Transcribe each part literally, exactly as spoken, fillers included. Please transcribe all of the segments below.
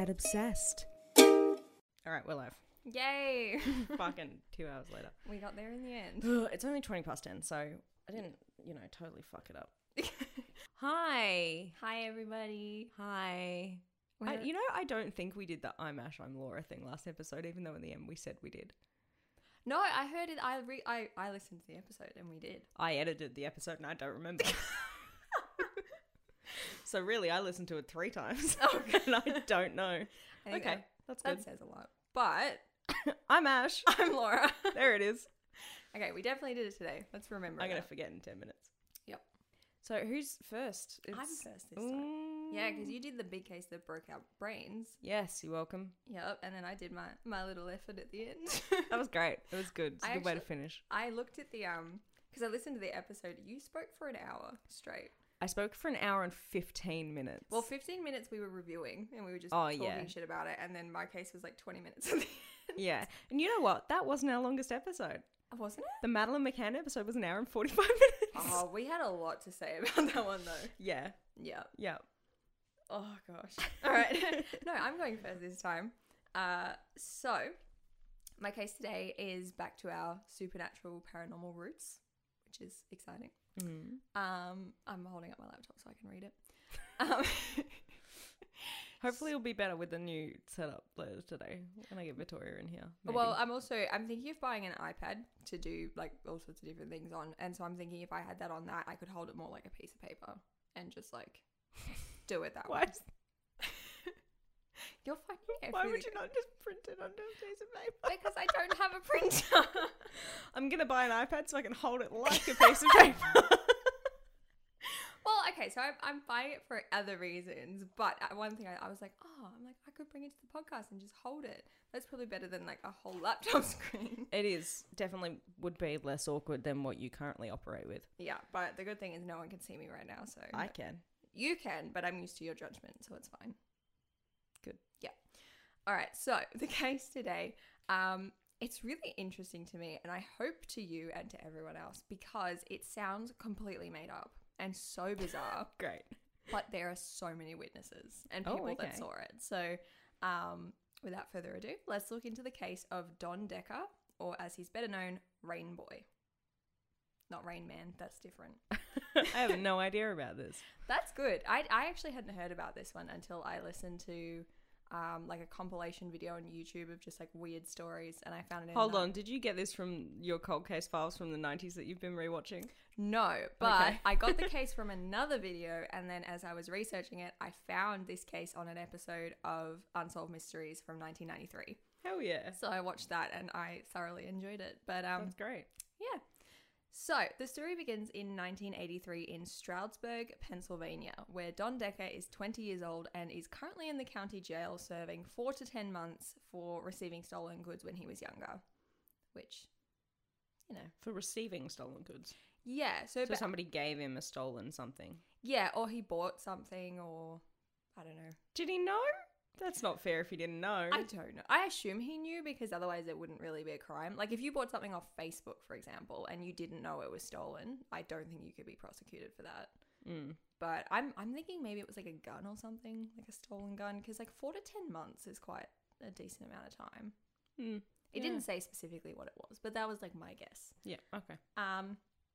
Get obsessed. All right, we're live. Yay! Fucking two hours later. We got there in the end. It's only twenty past ten, so I didn't, you know, totally fuck it up. Hi. Hi, everybody. Hi. I, We're- you know, I don't think we did the I'm Ash, I'm Laura thing last episode, even though in the end we said we did. No, I heard it. I re- I I listened to the episode and we did. I edited the episode and I don't remember. So really, I listened to it three times. Oh, And I don't know. I think Okay, that, that's that good. says a lot. But I'm Ash. I'm Laura. There it is. Okay, we definitely did it today. Let's remember. I'm going to that. forget in ten minutes. Yep. So who's first? I'm It's- first this time. Mm. Yeah, because you did the big case that broke our brains. Yes, you're welcome. Yep, and then I did my my little effort at the end. That was great. It was good. It's a I good way to actually- finish. I looked at the um because I listened to the episode. You spoke for an hour straight. I spoke for an hour and fifteen minutes. Well, fifteen minutes we were reviewing and we were just Oh, talking yeah. shit about it, and then my case was like twenty minutes at the end. Yeah. And you know what? That wasn't our longest episode. Wasn't it? The Madeline McCann episode was an hour and forty-five minutes. Oh, we had a lot to say about that one though. Yeah. Yeah. Yeah. Oh gosh. All right. No, I'm going first this time. Uh, so my case today is back to our supernatural paranormal roots, which is exciting. Mm. Um, I'm holding up my laptop so I can read it. Um, Hopefully it'll be better with the new setup later today when I get Victoria in here. maybe. well, I'm also I'm thinking of buying an iPad to do like all sorts of different things on, and so I'm thinking if I had that on that, I could hold it more like a piece of paper and just like do it that Why, way. You're finding why everything. would you not just print it onto a piece of paper? Because I don't have a printer. I'm going to buy an iPad so I can hold it like a piece of paper. Well, okay, so I'm, I'm buying it for other reasons, but uh, one thing I, I was like, oh, I'm like, I could bring it to the podcast and just hold it. That's probably better than like a whole laptop screen. It is. Definitely would be less awkward than what you currently operate with. Yeah, but the good thing is no one can see me right now, so I can. you can, but I'm used to your judgment, so it's fine. Good. Yeah. All right, so the case today, um, it's really interesting to me, and I hope to you and to everyone else, because it sounds completely made up and so bizarre. Great. But there are so many witnesses and Oh, people okay. that saw it. So, um, without further ado, let's look into the case of Don Decker, or as he's better known, Rain Boy. Not Rain Man, that's different. I have no idea about this. That's good. I, I actually hadn't heard about this one until I listened to um, like a compilation video on YouTube of just like weird stories, and I found it in Hold that. on, did you get this from your cold case files from the nineties that you've been rewatching? No, but Okay. I got the case from another video, and then as I was researching it, I found this case on an episode of Unsolved Mysteries from nineteen ninety-three. Hell yeah. So I watched that and I thoroughly enjoyed it. But um, That's great. yeah. So the story begins in nineteen eighty-three in Stroudsburg, Pennsylvania, where Don Decker is twenty years old and is currently in the county jail serving four to ten months for receiving stolen goods when he was younger, which, you know. For receiving stolen goods. Yeah, so, So ba- somebody gave him a stolen something. yeah, or he bought something, or I don't know. Did he know? That's not fair if he didn't know. I don't know. I assume he knew, because otherwise it wouldn't really be a crime. Like if you bought something off Facebook, for example, and you didn't know it was stolen, I don't think you could be prosecuted for that. Mm. But I'm I'm thinking maybe it was like a gun or something, like a stolen gun, because like four to ten months is quite a decent amount of time. Mm. It Yeah. didn't say specifically what it was, but that was like my guess. Yeah, okay. Um,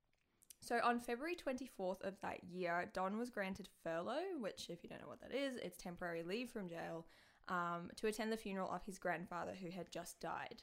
so on February twenty-fourth of that year, Don was granted furlough, which if you don't know what that is, it's temporary leave from jail, um, to attend the funeral of his grandfather who had just died.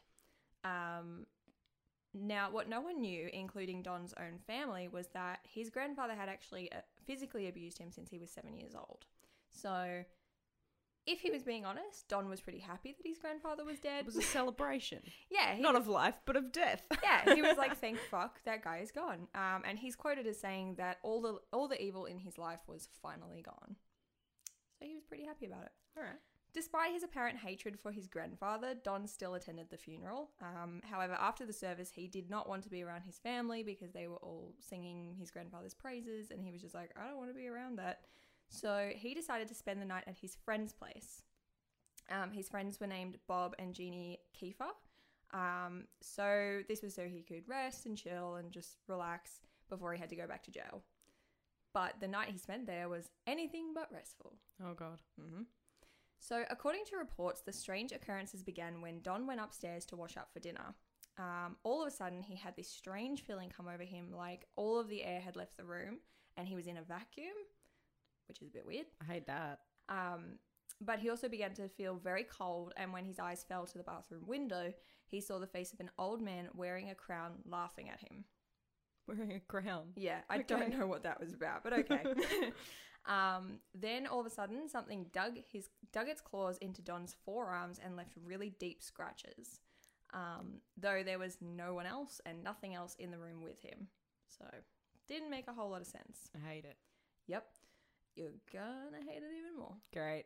Um, now, what no one knew, including Don's own family, was that his grandfather had actually uh, physically abused him since he was seven years old. So, if he was being honest, Don was pretty happy that his grandfather was dead. It was a celebration. yeah, he Not of life, but of death. yeah, he was like, thank fuck, that guy is gone. Um, and he's quoted as saying that all the all the evil in his life was finally gone. So he was pretty happy about it. All right. Despite his apparent hatred for his grandfather, Don still attended the funeral. Um, however, after the service, he did not want to be around his family because they were all singing his grandfather's praises, and he was just like, I don't want to be around that. So he decided to spend the night at his friend's place. Um, his friends were named Bob and Jeannie Kiefer. Um, so this was so he could rest and chill and just relax before he had to go back to jail. But the night he spent there was anything but restful. Oh, God. Mm-hmm. So, according to reports, the strange occurrences began when Don went upstairs to wash up for dinner. Um, all of a sudden, he had this strange feeling come over him, like all of the air had left the room and he was in a vacuum, which is a bit weird. I hate that. Um, but he also began to feel very cold, and when his eyes fell to the bathroom window, he saw the face of an old man wearing a crown laughing at him. Wearing a crown. Yeah, I Okay. don't know what that was about, but okay. um, then all of a sudden, something dug his dug its claws into Don's forearms and left really deep scratches. Um, though there was no one else and nothing else in the room with him, so didn't make a whole lot of sense. I hate it. Yep, you're gonna hate it even more. Great.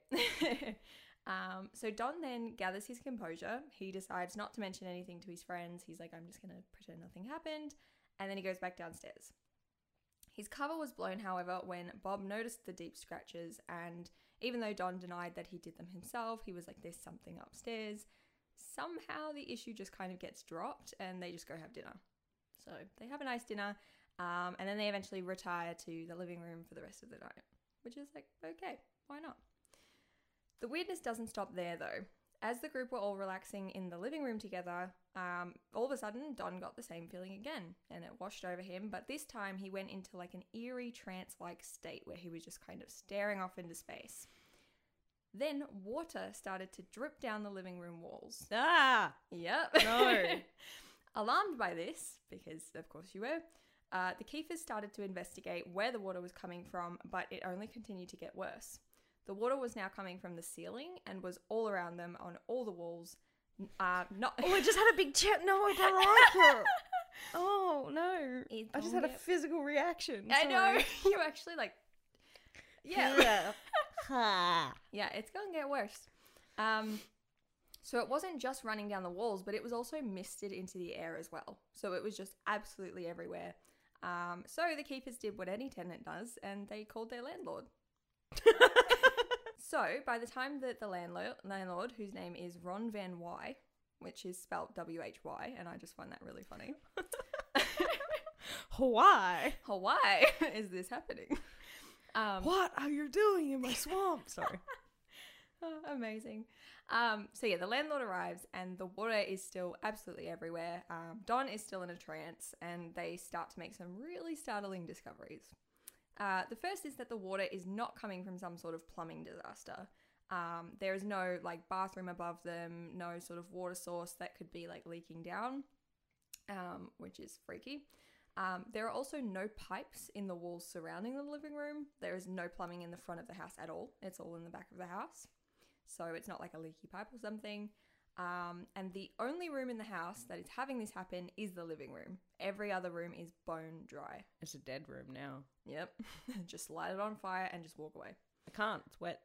um, so Don then gathers his composure. He decides not to mention anything to his friends. He's like, I'm just gonna pretend nothing happened. And then he goes back downstairs. His cover was blown, however, when Bob noticed the deep scratches, and even though Don denied that he did them himself, he was like, there's something upstairs. Somehow the issue just kind of gets dropped and they just go have dinner. So they have a nice dinner, um, and then they eventually retire to the living room for the rest of the night, which is like, okay, why not? The weirdness doesn't stop there though. As the group were all relaxing in the living room together, um, all of a sudden Don got the same feeling again, and it washed over him, but this time he went into like an eerie trance-like state where he was just kind of staring off into space. Then water started to drip down the living room walls. Ah! Yep. No. Alarmed by this, because of course you were, uh, the Keefers started to investigate where the water was coming from, but it only continued to get worse. The water was now coming from the ceiling and was all around them on all the walls. Uh, not. Oh, I just had a big chat. No, I don't like it. Oh, no. It's I just had a gonna get- physical reaction. I know. Sorry. You actually like. Yeah. Yeah. Ha. Yeah, it's going to get worse. Um, so it wasn't just running down the walls, but it was also misted into the air as well. So it was just absolutely everywhere. Um, so the Keepers did what any tenant does, and they called their landlord. So by the time that the landlord, landlord, whose name is Ron Van Wy, which is spelt W H Y, and I just find that really funny. Why? Why is this happening? Um, What are you doing in my swamp? Sorry. Oh, amazing. Um, so yeah, the landlord arrives and the water is still absolutely everywhere. Um, Don is still in a trance and they start to make some really startling discoveries. Uh, the first is that the water is not coming from some sort of plumbing disaster. Um, there is no like bathroom above them, no sort of water source that could be like leaking down, um, which is freaky. Um, there are also no pipes in the walls surrounding the living room. There is no plumbing in the front of the house at all. It's all in the back of the house. So it's not like a leaky pipe or something. Um, and the only room in the house that is having this happen is the living room. Every other room is bone dry. It's a dead room now. Yep. Just light it on fire and just walk away. I can't. It's wet.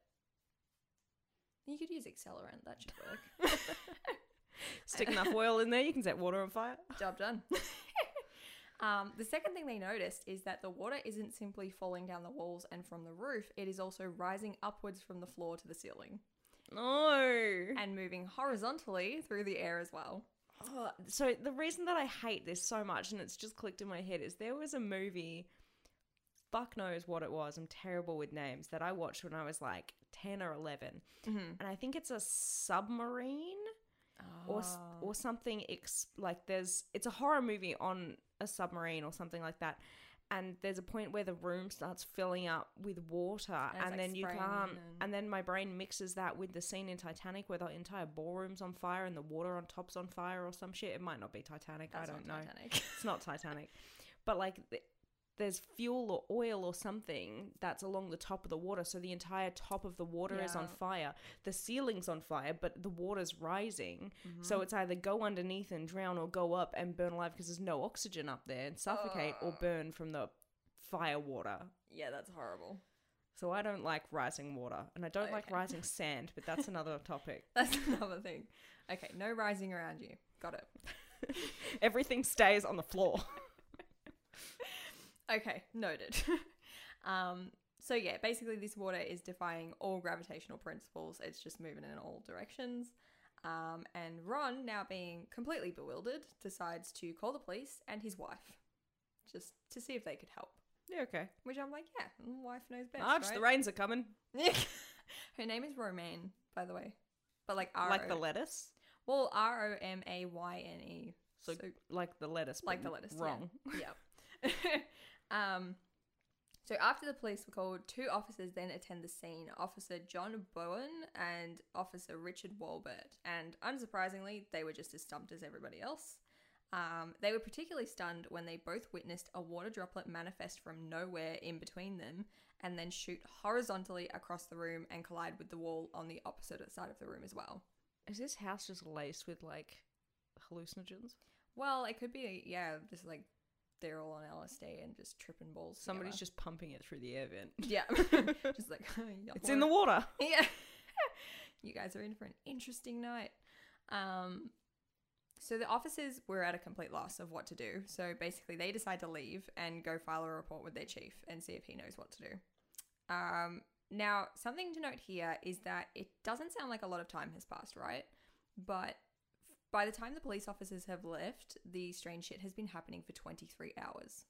You could use accelerant. That should work. Stick enough oil in there, you can set water on fire. Job done. Um, the second thing they noticed is that the water isn't simply falling down the walls and from the roof, it is also rising upwards from the floor to the ceiling No. and moving horizontally through the air as well. Oh, so the reason that I hate this so much, and it's just clicked in my head, is there was a movie, fuck knows what it was, I'm terrible with names, that I watched when I was like ten or eleven. Mm-hmm. And I think it's a submarine or s- or something ex- like there's it's a horror movie on a submarine or something like that, and there's a point where the room starts filling up with water And it's, and, like, then you spraying can't in and... and- then my brain mixes that with the scene in Titanic where the entire ballroom's on fire and the water on top's on fire or some shit. It might not be Titanic. That's I don't not know. Titanic. It's not Titanic. But like th- there's fuel or oil or something that's along the top of the water, so the entire top of the water is on Yeah. fire. The ceiling's on fire, but the water's rising. Mm-hmm. So it's either go underneath and drown or go up and burn alive because there's no oxygen up there and suffocate or Oh. burn from the fire water. Yeah, that's horrible. So I don't like rising water, and I don't like Okay. rising sand, but that's another topic. That's another thing. Okay, no rising around you. Got it. Everything stays on the floor. Okay, noted. um, so yeah, basically this water is defying all gravitational principles. It's just moving in all directions. Um, and Ron, now being completely bewildered, decides to call the police and his wife, just to see if they could help. Yeah, okay. Which I'm like, yeah, wife knows best, Marge, right? the rains are coming. Her name is Romaine, by the way. But like R O... Like the lettuce? Well, R O M A Y N E. So, so like the lettuce. Like the lettuce. Wrong. Yeah. Yep. um, so after the police were called, two officers then attend the scene. Officer John Bowen and Officer Richard Walbert. And unsurprisingly, they were just as stumped as everybody else. Um, they were particularly stunned when they both witnessed a water droplet manifest from nowhere in between them and then shoot horizontally across the room and collide with the wall on the opposite side of the room as well. Is this house just laced with, like, hallucinogens? Well, it could be, yeah, just, like, they're all on L S D and just tripping balls Somebody's together. Just pumping it through the air vent. Yeah. Just like, it's in the water. Yeah. You guys are in for an interesting night. Um... So the officers were at a complete loss of what to do. So basically they decide to leave and go file a report with their chief and see if he knows what to do. Um, now, something to note here is that it doesn't sound like a lot of time has passed, right? But by the time the police officers have left, the strange shit has been happening for twenty-three hours.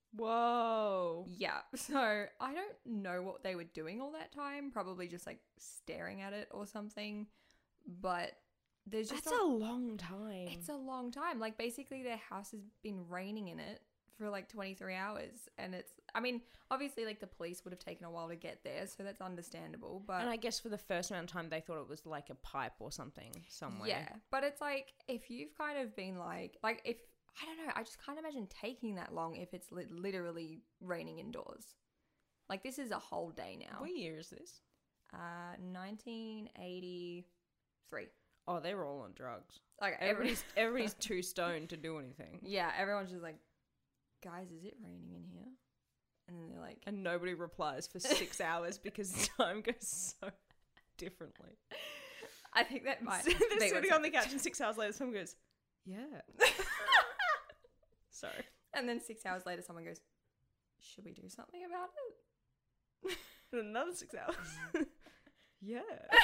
Whoa. Yeah. So I don't know what they were doing all that time. Probably just like staring at it or something. But... There's just That's a, a long time. It's a long time. Like, basically, their house has been raining in it for, like, twenty-three hours. And it's, I mean, obviously, like, the police would have taken a while to get there, so that's understandable. But And I guess for the first amount of time, they thought it was, like, a pipe or something somewhere. yeah, but it's, like, if you've kind of been, like, like, if, I don't know, I just can't imagine taking that long if it's li- literally raining indoors. Like, this is a whole day now. What year is this? Uh, nineteen eighty-three. Oh, they were all on drugs. Okay, Everybody's everybody's too stoned to do anything. Yeah, everyone's just like, guys, is it raining in here? And then they're like... And nobody replies for six hours because time goes so differently. I think that might... So they're be sitting what's on the couch and six hours later someone goes, yeah. Sorry. And then six hours later someone goes, should we do something about it? And another six hours. Yeah.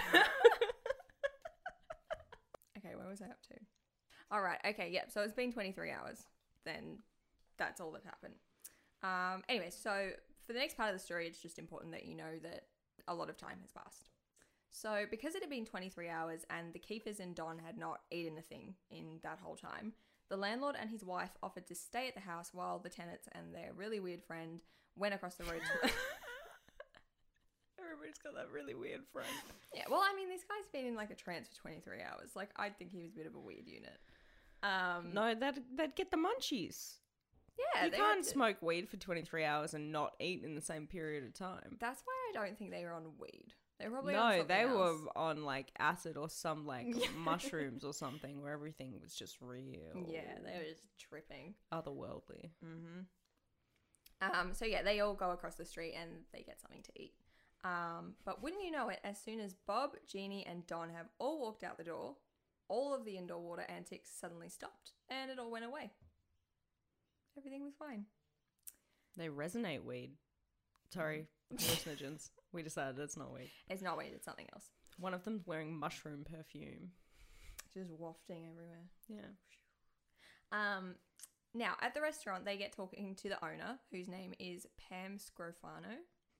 Okay, where was I up to? All right, okay, yep. So it's been twenty-three hours. Then that's all that happened. Um, anyway, so for the next part of the story, it's just important that you know that a lot of time has passed. So because it had been twenty-three hours and the Kiefers and Don had not eaten a thing in that whole time, the landlord and his wife offered to stay at the house while the tenants and their really weird friend went across the road to... Everybody's got that really weird friend. Yeah, well, I mean, this guy's been in like a trance for twenty-three hours. Like, I think he was a bit of a weird unit. Um, No, that'd, that'd get the munchies. yeah, You they can't were- smoke weed for twenty-three hours and not eat in the same period of time. That's why I don't think they were on weed. They were probably on No, something they were else. on like acid or some like Yeah. mushrooms or something where everything was just real. Yeah, they were just tripping. Otherworldly. Mm-hmm. Um, so yeah, they all go across the street and they get something to eat. Um, but wouldn't you know it, as soon as Bob, Jeannie, and Don have all walked out the door, all of the indoor water antics suddenly stopped and it all went away. Everything was fine. They resonate weed. Sorry, hallucinogens. We decided it's not weed. It's not weed, it's something else. One of them's wearing mushroom perfume. Just wafting everywhere. Yeah. Um, now, at the restaurant, they get talking to the owner, whose name is Pam Scrofano.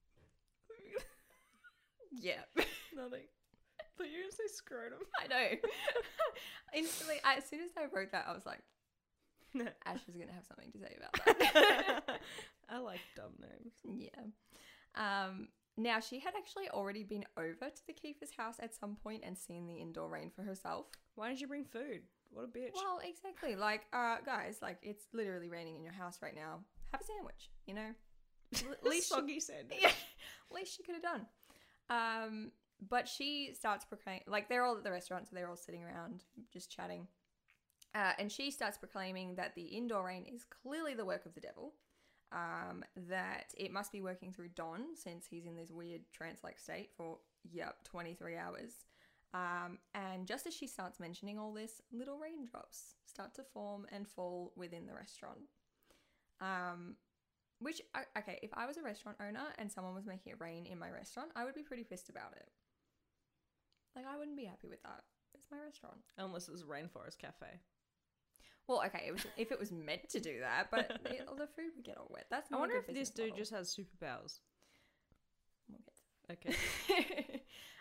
Yeah. Nothing. But you say scrotum. I know. Instantly, as soon as I wrote that, I was like, Ash is going to have something to say about that. I like dumb names. Yeah. Um, now, she had actually already been over to the Kiefers' house at some point and seen the indoor rain for herself. Why did you bring food? What a bitch. Well, exactly. Like, uh, guys, like, it's literally raining in your house right now. Have a sandwich, you know? At least soggy sandwich. Yeah, least she could have done. Um, but she starts proclaiming, like, they're all at the restaurant, so they're all sitting around just chatting. Uh, and she starts proclaiming that the indoor rain is clearly the work of the devil. Um, that it must be working through Don, since he's in this weird trance-like state for, yep, twenty-three hours. Um, and just as she starts mentioning all this, little raindrops start to form and fall within the restaurant. Um, which, I- okay, if I was a restaurant owner and someone was making it rain in my restaurant, I would be pretty pissed about it. Like, I wouldn't be happy with that. It's my restaurant. Unless it's a rainforest cafe. Well, okay, it was, if it was meant to do that, but the, the food would get all wet. That's I not wonder a if good this business dude model. just has superpowers. We'll get to Okay.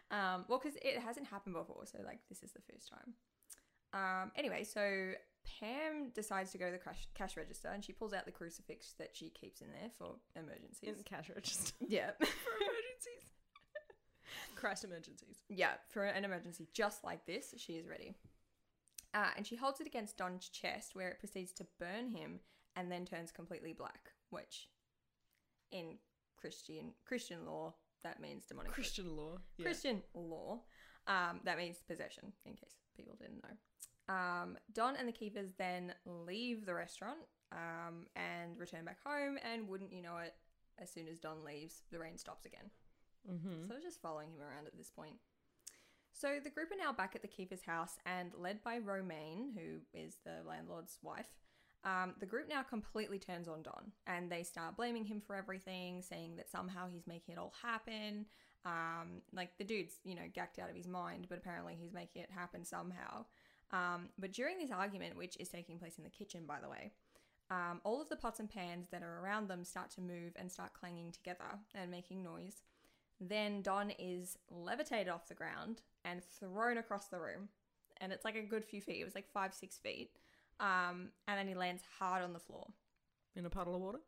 Um, well, because it hasn't happened before, so like this is the first time. Um, anyway, so Pam decides to go to the cash, cash register and she pulls out the crucifix that she keeps in there for emergencies. In the cash register. Yeah. For emergencies. Christ emergencies. Yeah, for an emergency just like this, she is ready. Uh, and she holds it against Don's chest where it proceeds to burn him and then turns completely black, which in Christian Christian law, that means demonic. Christian law. Yeah. Christian law, um, that means possession, in case people didn't know. Um, Don and the Keepers then leave the restaurant um, and return back home, and wouldn't you know it, as soon as Don leaves, the rain stops again. Mm-hmm. So just following him around at this point. So the group are now back at the Keeper's house and led by Romaine, who is the landlord's wife. Um, the group now completely turns on Don and they start blaming him for everything, saying that somehow he's making it all happen. Um, like the dude's, you know, gacked out of his mind, but apparently he's making it happen somehow. Um, but during this argument, which is taking place in the kitchen, by the way, um, all of the pots and pans that are around them start to move and start clanging together and making noise. Then Don is levitated off the ground and thrown across the room. And it's like a good few feet. It was like five, six feet. Um, and then he lands hard on the floor. In a puddle of water?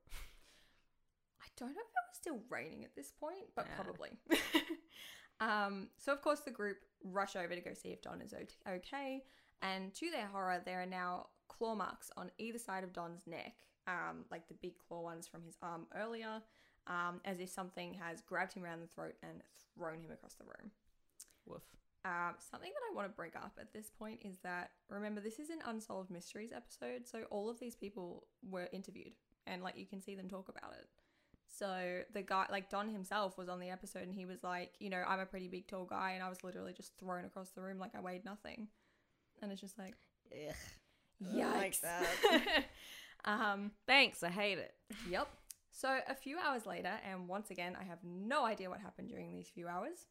I don't know if it was still raining at this point, but Yeah. probably. um, so, of course, the group rush over to go see if Don is o- okay. And to their horror, there are now claw marks on either side of Don's neck, um, like the big claw ones from his arm earlier. Um, as if something has grabbed him around the throat and thrown him across the room. Woof. Um, something that I want to bring up at this point is that, remember, this is an Unsolved Mysteries episode, so all of these people were interviewed, and, like, you can see them talk about it. So the guy, like, Don himself was on the episode, and he was like, you know, I'm a pretty big, tall guy, and I was literally just thrown across the room like I weighed nothing. And it's just like, Ugh. yikes. I like that. um, Thanks, I hate it. Yep. So a few hours later, and once again, I have no idea what happened during these few hours.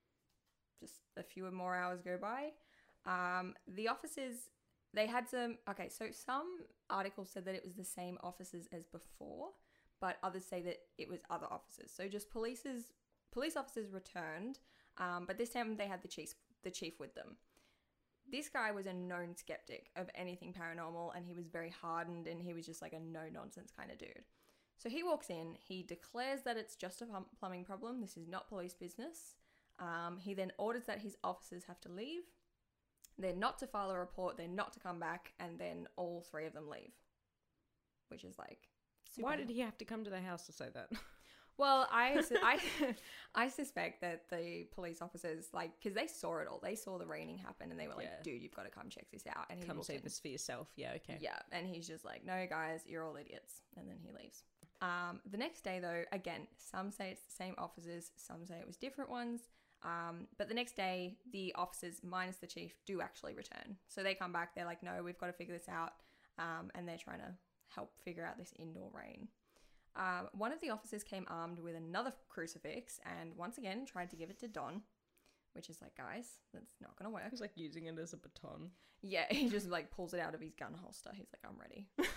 Just a few more hours go by. Um, the officers, they had some, okay, so some articles said that it was the same officers as before, but others say that it was other officers. So just police's, police officers returned, um, but this time they had the chief, the chief with them. This guy was a known skeptic of anything paranormal, and he was very hardened, and he was just like a no-nonsense kind of dude. So he walks in, he declares that it's just a plumbing problem, this is not police business. Um, he then orders that his officers have to leave. They're not to file a report, they're not to come back, and then all three of them leave. Which is like... super Why did he have to come to the house to say that? Well, I, su- I, I suspect that the police officers, like, because they saw it all. They saw the raining happen and they were like, Yeah. dude, you've got to come check this out. And he Come walked see in. this for yourself. Yeah, okay. Yeah, and he's just like, no, guys, you're all idiots. And then he leaves. Um, the next day, though, again, some say it's the same officers, some say it was different ones. Um, but the next day, the officers, minus the chief, do actually return. So they come back, they're like, no, we've got to figure this out. Um, and they're trying to help figure out this indoor rain. Um, one of the officers came armed with another crucifix and once again tried to give it to Don, which is like, guys, that's not going to work. He's like using it as a baton. Yeah, he just like pulls it out of his gun holster. He's like, I'm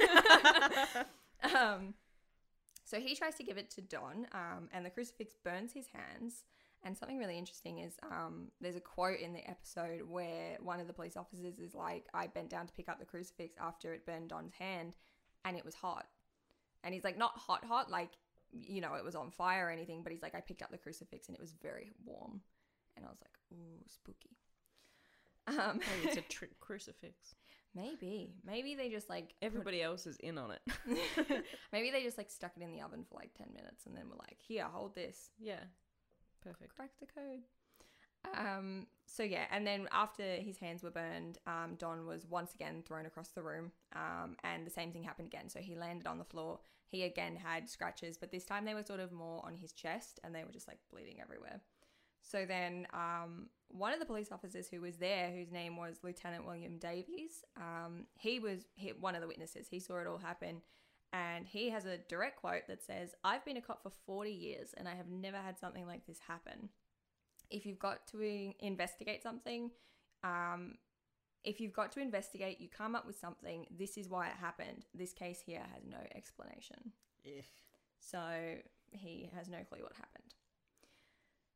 ready. um, so he tries to give it to Don, um, and the crucifix burns his hands. And something really interesting is um, there's a quote in the episode where one of the police officers is like, I bent down to pick up the crucifix after it burned Don's hand, and it was hot. And he's like, not hot, hot, like, you know, it was on fire or anything, but he's like, I picked up the crucifix and it was very warm. And I was like, ooh, spooky. Um, Maybe it's a trick crucifix. Maybe. Maybe they just like... Everybody else is in on it. put... Maybe they just like stuck it in the oven for like ten minutes and then were like, here, hold this. Yeah. Perfect. Crack the code. Um, so yeah, and then after his hands were burned, um, Don was once again thrown across the room, um, and the same thing happened again. So he landed on the floor. He again had scratches, but this time they were sort of more on his chest, and they were just like bleeding everywhere. So then um, one of the police officers who was there, whose name was Lieutenant William Davies, um, he was he, one of the witnesses. He saw it all happen, and he has a direct quote that says, I've been a cop for forty years, and I have never had something like this happen. If you've got to investigate something, um, if you've got to investigate, you come up with something, this is why it happened. This case here has no explanation. Yeah. So he has no clue what happened.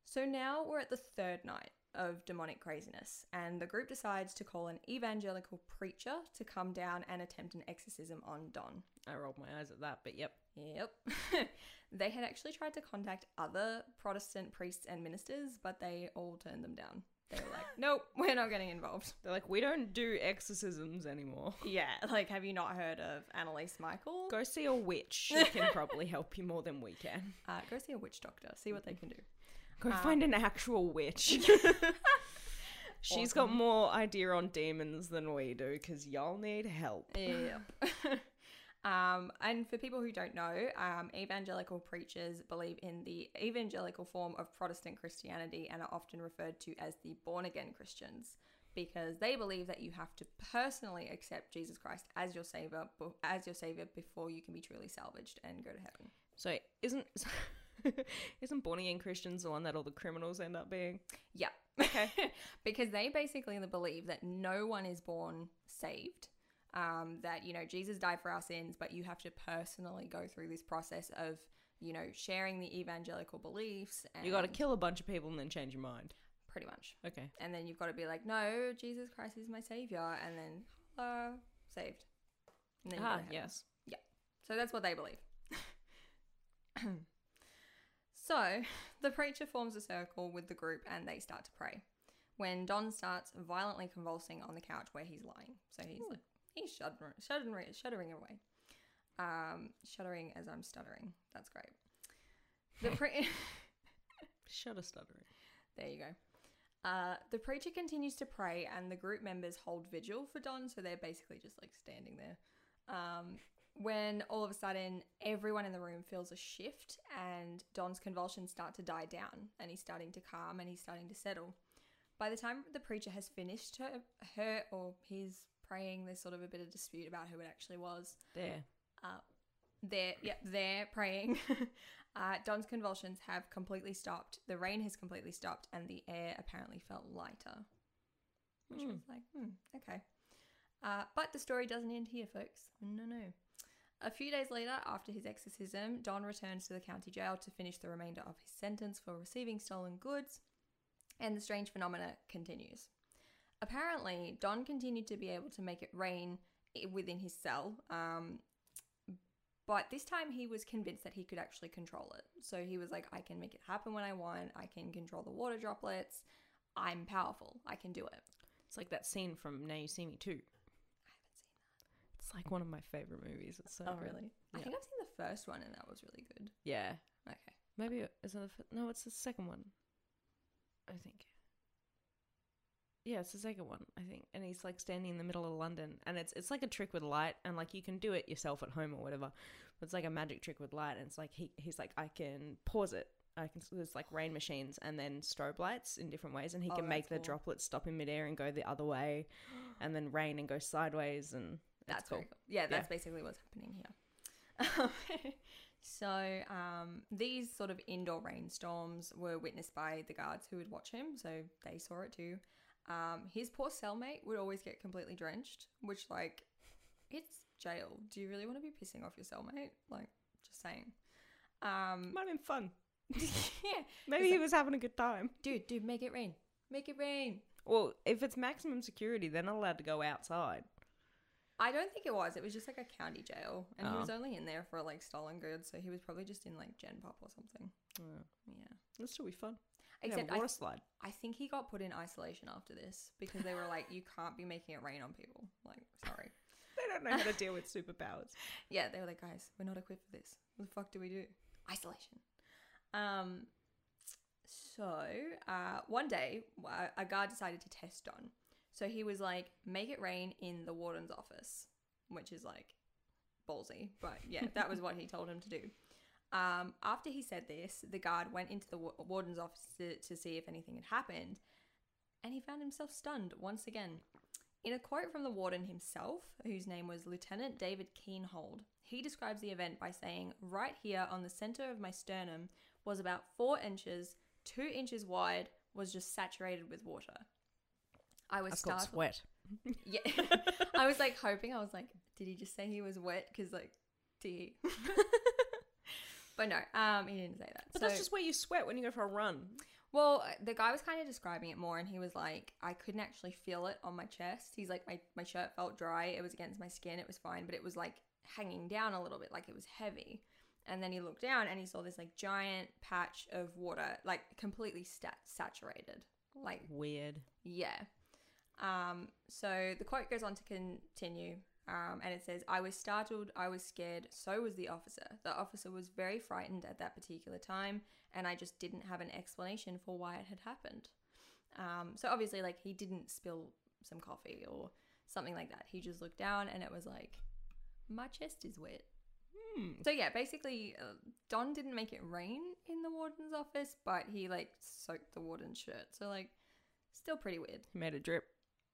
So now we're at the third night of demonic craziness, and the group decides to call an evangelical preacher to come down and attempt an exorcism on Don. I rolled my eyes at that, but yep. Yep. They had actually tried to contact other Protestant priests and ministers, but they all turned them down. They were like, nope, we're not getting involved. They're like, we don't do exorcisms anymore. Yeah, like, have you not heard of Annalise Michael? Go see a witch. She can probably help you more than we can. Uh, go see a witch doctor. See what they can do. Go Um, find an actual witch. She's Awesome. got more idea on demons than we do, because y'all need help. Yeah. um, and for people who don't know, um, evangelical preachers believe in the evangelical form of Protestant Christianity and are often referred to as the born-again Christians, because they believe that you have to personally accept Jesus Christ as your savior, as your savior before you can be truly salvaged and go to heaven. So isn't isn't born again Christians the one that all the criminals end up being? Yeah. Okay. Because they basically believe that no one is born saved. Um, that, you know, Jesus died for our sins, but you have to personally go through this process of, you know, sharing the evangelical beliefs. And You got to kill a bunch of people and then change your mind. Pretty much. Okay. And then you've got to be like, no, Jesus Christ is my savior. And then, uh, saved. And then you go Ah, to heaven. yes. So that's what they believe. So the preacher forms a circle with the group and they start to pray. When Don starts violently convulsing on the couch where he's lying. So he's Ooh. like, he's shuddering, shuddering, shuddering away. Um, shuddering as I'm stuttering. That's great. The pre- Shudder stuttering. There you go. Uh, the preacher continues to pray and the group members hold vigil for Don. So they're basically just like standing there. Um, when all of a sudden everyone in the room feels a shift and Don's convulsions start to die down and he's starting to calm and he's starting to settle. By the time the preacher has finished her, her or his praying, there's sort of a bit of dispute about who it actually was. There. Uh, they're, yep, they're praying. uh, Don's convulsions have completely stopped. The rain has completely stopped and the air apparently felt lighter. Which Hmm. was like, hmm, okay. Uh, but the story doesn't end here, folks. No, no. A few days later, after his exorcism, Don returns to the county jail to finish the remainder of his sentence for receiving stolen goods, and the strange phenomena continues. Apparently, Don continued to be able to make it rain i- within his cell, um, but this time he was convinced that he could actually control it. So he was like, I can make it happen when I want, I can control the water droplets, I'm powerful, I can do it. It's like that scene from Now You See Me Too. It's like one of my favorite movies. It's so Oh, good. really? I Yeah. think I've seen the first one and that was really good. Yeah. Okay. Maybe it- is it the fir- no? It's the second one. I think. Yeah, it's the second one. I think, and he's like standing in the middle of London, and it's it's like a trick with light, and like you can do it yourself at home or whatever. But it's like a magic trick with light, and it's like he he's like I can pause it. I can there's like rain machines and then strobe lights in different ways, and he Oh, can make that's the cool. droplets stop in midair and go the other way, and then rain and go sideways, and That's it's cool. very cool. Yeah, that's Yeah. basically what's happening here. So um, these sort of indoor rainstorms were witnessed by the guards who would watch him, so they saw it too. Um, his poor cellmate would always get completely drenched, which, like, it's jail. Do you really want to be pissing off your cellmate? Like, just saying. Um, Might have been fun. yeah, Maybe It's he was having a good time. dude, dude, make it rain, make it rain. Well, if it's maximum security, they're not allowed to go outside. I don't think it was. It was just like a county jail, and he Oh. was only in there for like stolen goods, so he was probably just in like Gen Pop or something. Yeah. Yeah. That'll still be fun. Except yeah, I, water slide. I think he got put in isolation after this because they were like, you can't be making it rain on people. Like, sorry. They don't know how to deal with superpowers. Yeah, they were like, guys, we're not equipped for this. What the fuck do we do? Isolation. Um. So, uh, one day, uh, a guard decided to test Don. So he was like, make it rain in the warden's office, which is like ballsy. But yeah, that was what he told him to do. Um, after he said this, the guard went into the wa- warden's office to, to see if anything had happened, and he found himself stunned once again. In a quote from the warden himself, whose name was Lieutenant David Keenhold, he describes the event by saying, right here on the center of my sternum was about four inches, two inches wide, was just saturated with water. I was That's called startled. sweat. Yeah. I was like hoping, I was like, did he just say he was wet? Because like, did he? But no, um, he didn't say that. But so, that's just where you sweat when you go for a run. Well, the guy was kind of describing it more, and he was like, I couldn't actually feel it on my chest. He's like, my, my shirt felt dry. It was against my skin. It was fine, but it was like hanging down a little bit, like it was heavy. And then he looked down and he saw this like giant patch of water, like completely stat- saturated. Like, weird. Yeah. Um, so the quote goes on to continue. Um, and it says, I was startled, I was scared, so was the officer. The officer was very frightened at that particular time, and I just didn't have an explanation for why it had happened. Um, so obviously, like, he didn't spill some coffee or something like that. He just looked down and it was like, my chest is wet. Hmm. So yeah, basically, uh, Don didn't make it rain in the warden's office, but he, like, soaked the warden's shirt. So, like, still pretty weird. He made a drip.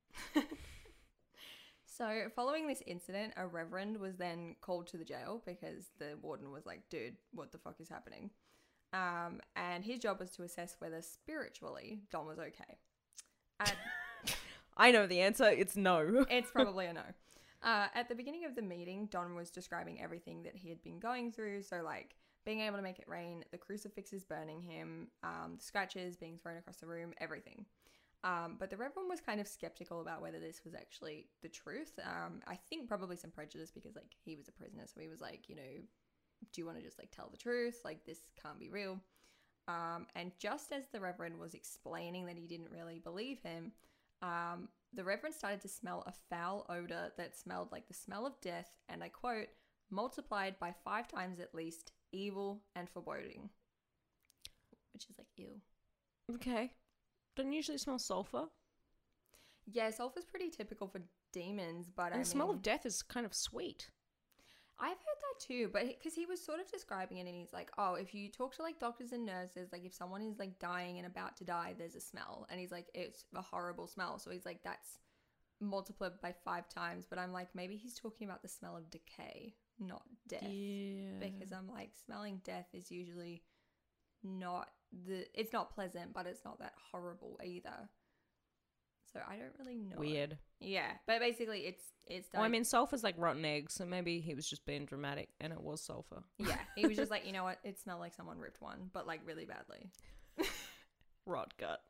So, following this incident, a reverend was then called to the jail because the warden was like, dude, what the fuck is happening? Um, and his job was to assess whether spiritually Don was okay. And I know the answer. It's no. it's probably a no. Uh, at the beginning of the meeting, Don was describing everything that he had been going through. So, like, being able to make it rain, the crucifixes burning him, um, the scratches being thrown across the room, everything. Um, but the Reverend was kind of skeptical about whether this was actually the truth. Um, I think probably some prejudice because, like, he was a prisoner. So he was like, you know, do you want to just, like, tell the truth? Like, this can't be real. Um, and just as the Reverend was explaining that he didn't really believe him, um, the Reverend started to smell a foul odor that smelled like the smell of death. And I quote, multiplied by five times at least, evil and foreboding. Which is like, ew. Okay. Don't usually smell sulfur. Yeah, sulfur's pretty typical for demons, but And I the smell mean, of death is kind of sweet. I've heard that too, but because he was sort of describing it, and he's like, "Oh, if you talk to like doctors and nurses, like if someone is like dying and about to die, there's a smell," and he's like, "It's a horrible smell." So he's like, "That's multiplied by five times." But I'm like, maybe he's talking about the smell of decay, not death, Yeah. because I'm like, smelling death is usually not the. It's not pleasant, but it's not that horrible either. So I don't really know. Weird. Yeah, but basically it's it's done. Well, I mean, sulfur's like rotten eggs, so maybe he was just being dramatic and it was sulfur. Yeah, he was just like, you know what? It smelled like someone ripped one, but like really badly. Rot gut.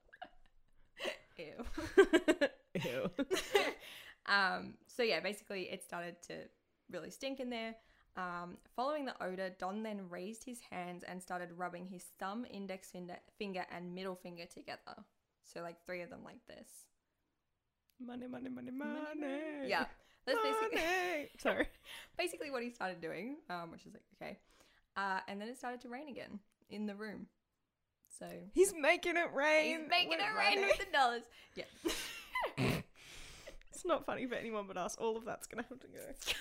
Ew. Ew. um. So yeah, basically it started to really stink in there. Um. Following the odor, Don then raised his hands and started rubbing his thumb, index finger, finger, and middle finger together. So like three of them like this. Money, money, money, money. Yeah. That's basically Money. Sorry. basically what he started doing, um, which is like, okay. Uh, and then it started to rain again in the room. So He's making it rain. he's making with it rain money. with the dollars. Yeah. It's not funny for anyone but us. All of that's going to have to go.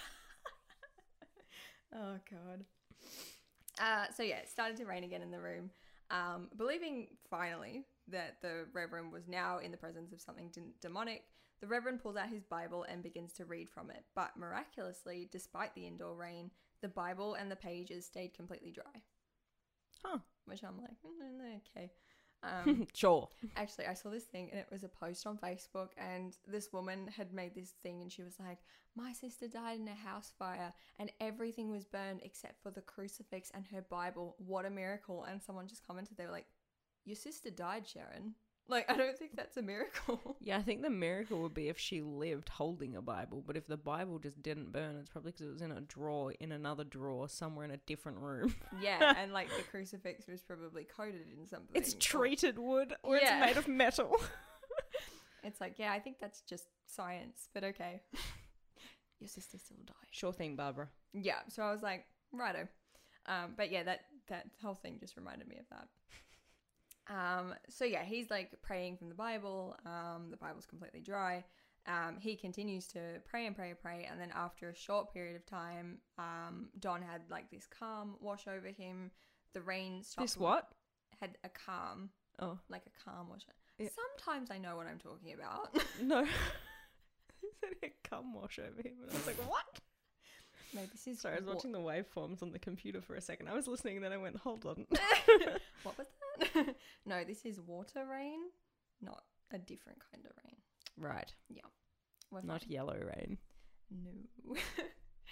Oh, God. Uh, so, yeah, it started to rain again in the room. Um, believing, finally, that the Reverend was now in the presence of something de- demonic, the Reverend pulls out his Bible and begins to read from it. But miraculously, despite the indoor rain, the Bible and the pages stayed completely dry. Huh. Which I'm like, mm, okay. Um, Sure. actually, I saw this thing and it was a post on Facebook, and this woman had made this thing and she was like, my sister died in a house fire and everything was burned except for the crucifix and her Bible. What a miracle. And someone just commented, they were like, your sister died, Sharon. Like, I don't think that's a miracle. Yeah, I think the miracle would be if she lived holding a Bible. But if the Bible just didn't burn, it's probably because it was in a drawer, in another drawer, somewhere in a different room. Yeah, and like the crucifix was probably coated in something. It's or- treated wood or Yeah. it's made of metal. It's like, yeah, I think that's just science, but okay. Your sister still died. Sure thing, Barbara. Yeah, so I was like, righto. Um, but yeah, that, that whole thing just reminded me of that. Um, so yeah, he's like praying from the Bible. Um, the Bible's completely dry. Um, he continues to pray and pray and pray. And then after a short period of time, um, Don had like this calm wash over him. The rain stopped. This what? Had a calm, Oh, like a calm wash. Yeah. Sometimes I know what I'm talking about. no. He said he had cum wash over him. And I was like, what? Maybe this is Sorry, I was wa- watching the waveforms on the computer for a second. I was listening and then I went, hold on. What was that? No, this is water rain, not a different kind of rain. Right. We're Not fine. yellow rain. No.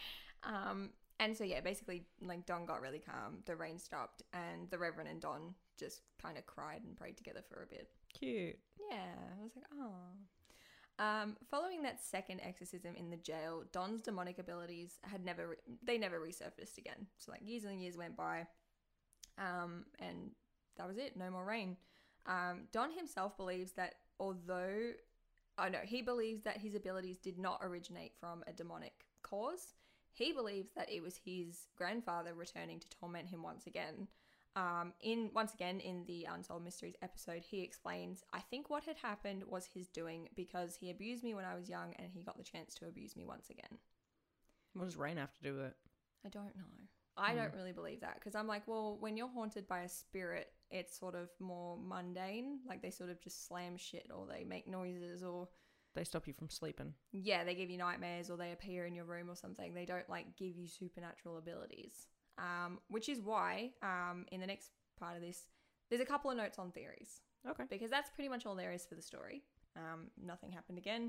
um, and so yeah, basically, like Don got really calm. The rain stopped, and the Reverend and Don just kind of cried and prayed together for a bit. Cute. Yeah, I was like, oh. Um, following that second exorcism in the jail, Don's demonic abilities had never, re- they never resurfaced again. So like years and years went by, um, and that was it. No more rain. Um, Don himself believes that although, oh no, he believes that his abilities did not originate from a demonic cause. He believes that it was his grandfather returning to torment him once again. Um, in once again in the Unsolved Mysteries episode, he explains, I think what had happened was his doing because he abused me when I was young and he got the chance to abuse me once again. What does rain have to do with it? I don't know. I Hmm. don't really believe that because I'm like, well, when you're haunted by a spirit, it's sort of more mundane. Like they sort of just slam shit or they make noises or... They stop you from sleeping. Yeah, they give you nightmares or they appear in your room or something. They don't like give you supernatural abilities. Um, which is why um, in the next part of this, there's a couple of notes on theories. Okay. Because that's pretty much all there is for the story. Um, nothing happened again.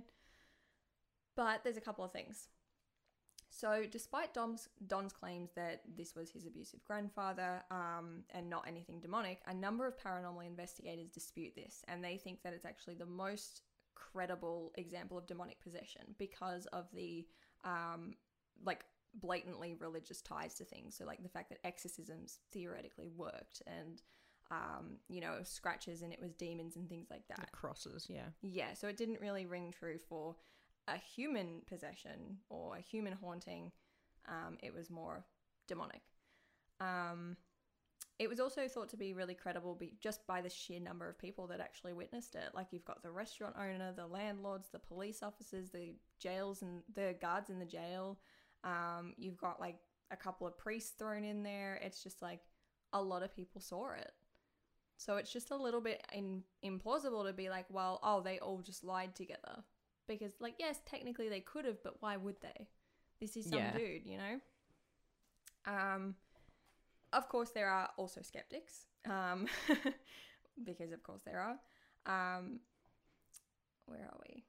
But there's a couple of things. So despite Dom's, Don's claims that this was his abusive grandfather um, and not anything demonic, a number of paranormal investigators dispute this. And they think that it's actually the most credible example of demonic possession because of the um like blatantly religious ties to things. So like the fact that exorcisms theoretically worked and um you know scratches and it was demons and things like that. The crosses, yeah. Yeah, so it didn't really ring true for a human possession or a human haunting. Um it was more demonic. um It was also thought to be really credible be just by the sheer number of people that actually witnessed it. Like you've got the restaurant owner, the landlords, the police officers, the jails and the guards in the jail. Um, you've got like a couple of priests thrown in there. It's just like a lot of people saw it. So it's just a little bit in, implausible to be like, well, oh, they all just lied together. Because like, yes, technically they could have, but why would they? This is some Yeah. dude, you know? Um... Of course, there are also skeptics, um, because of course there are. Um, where are we?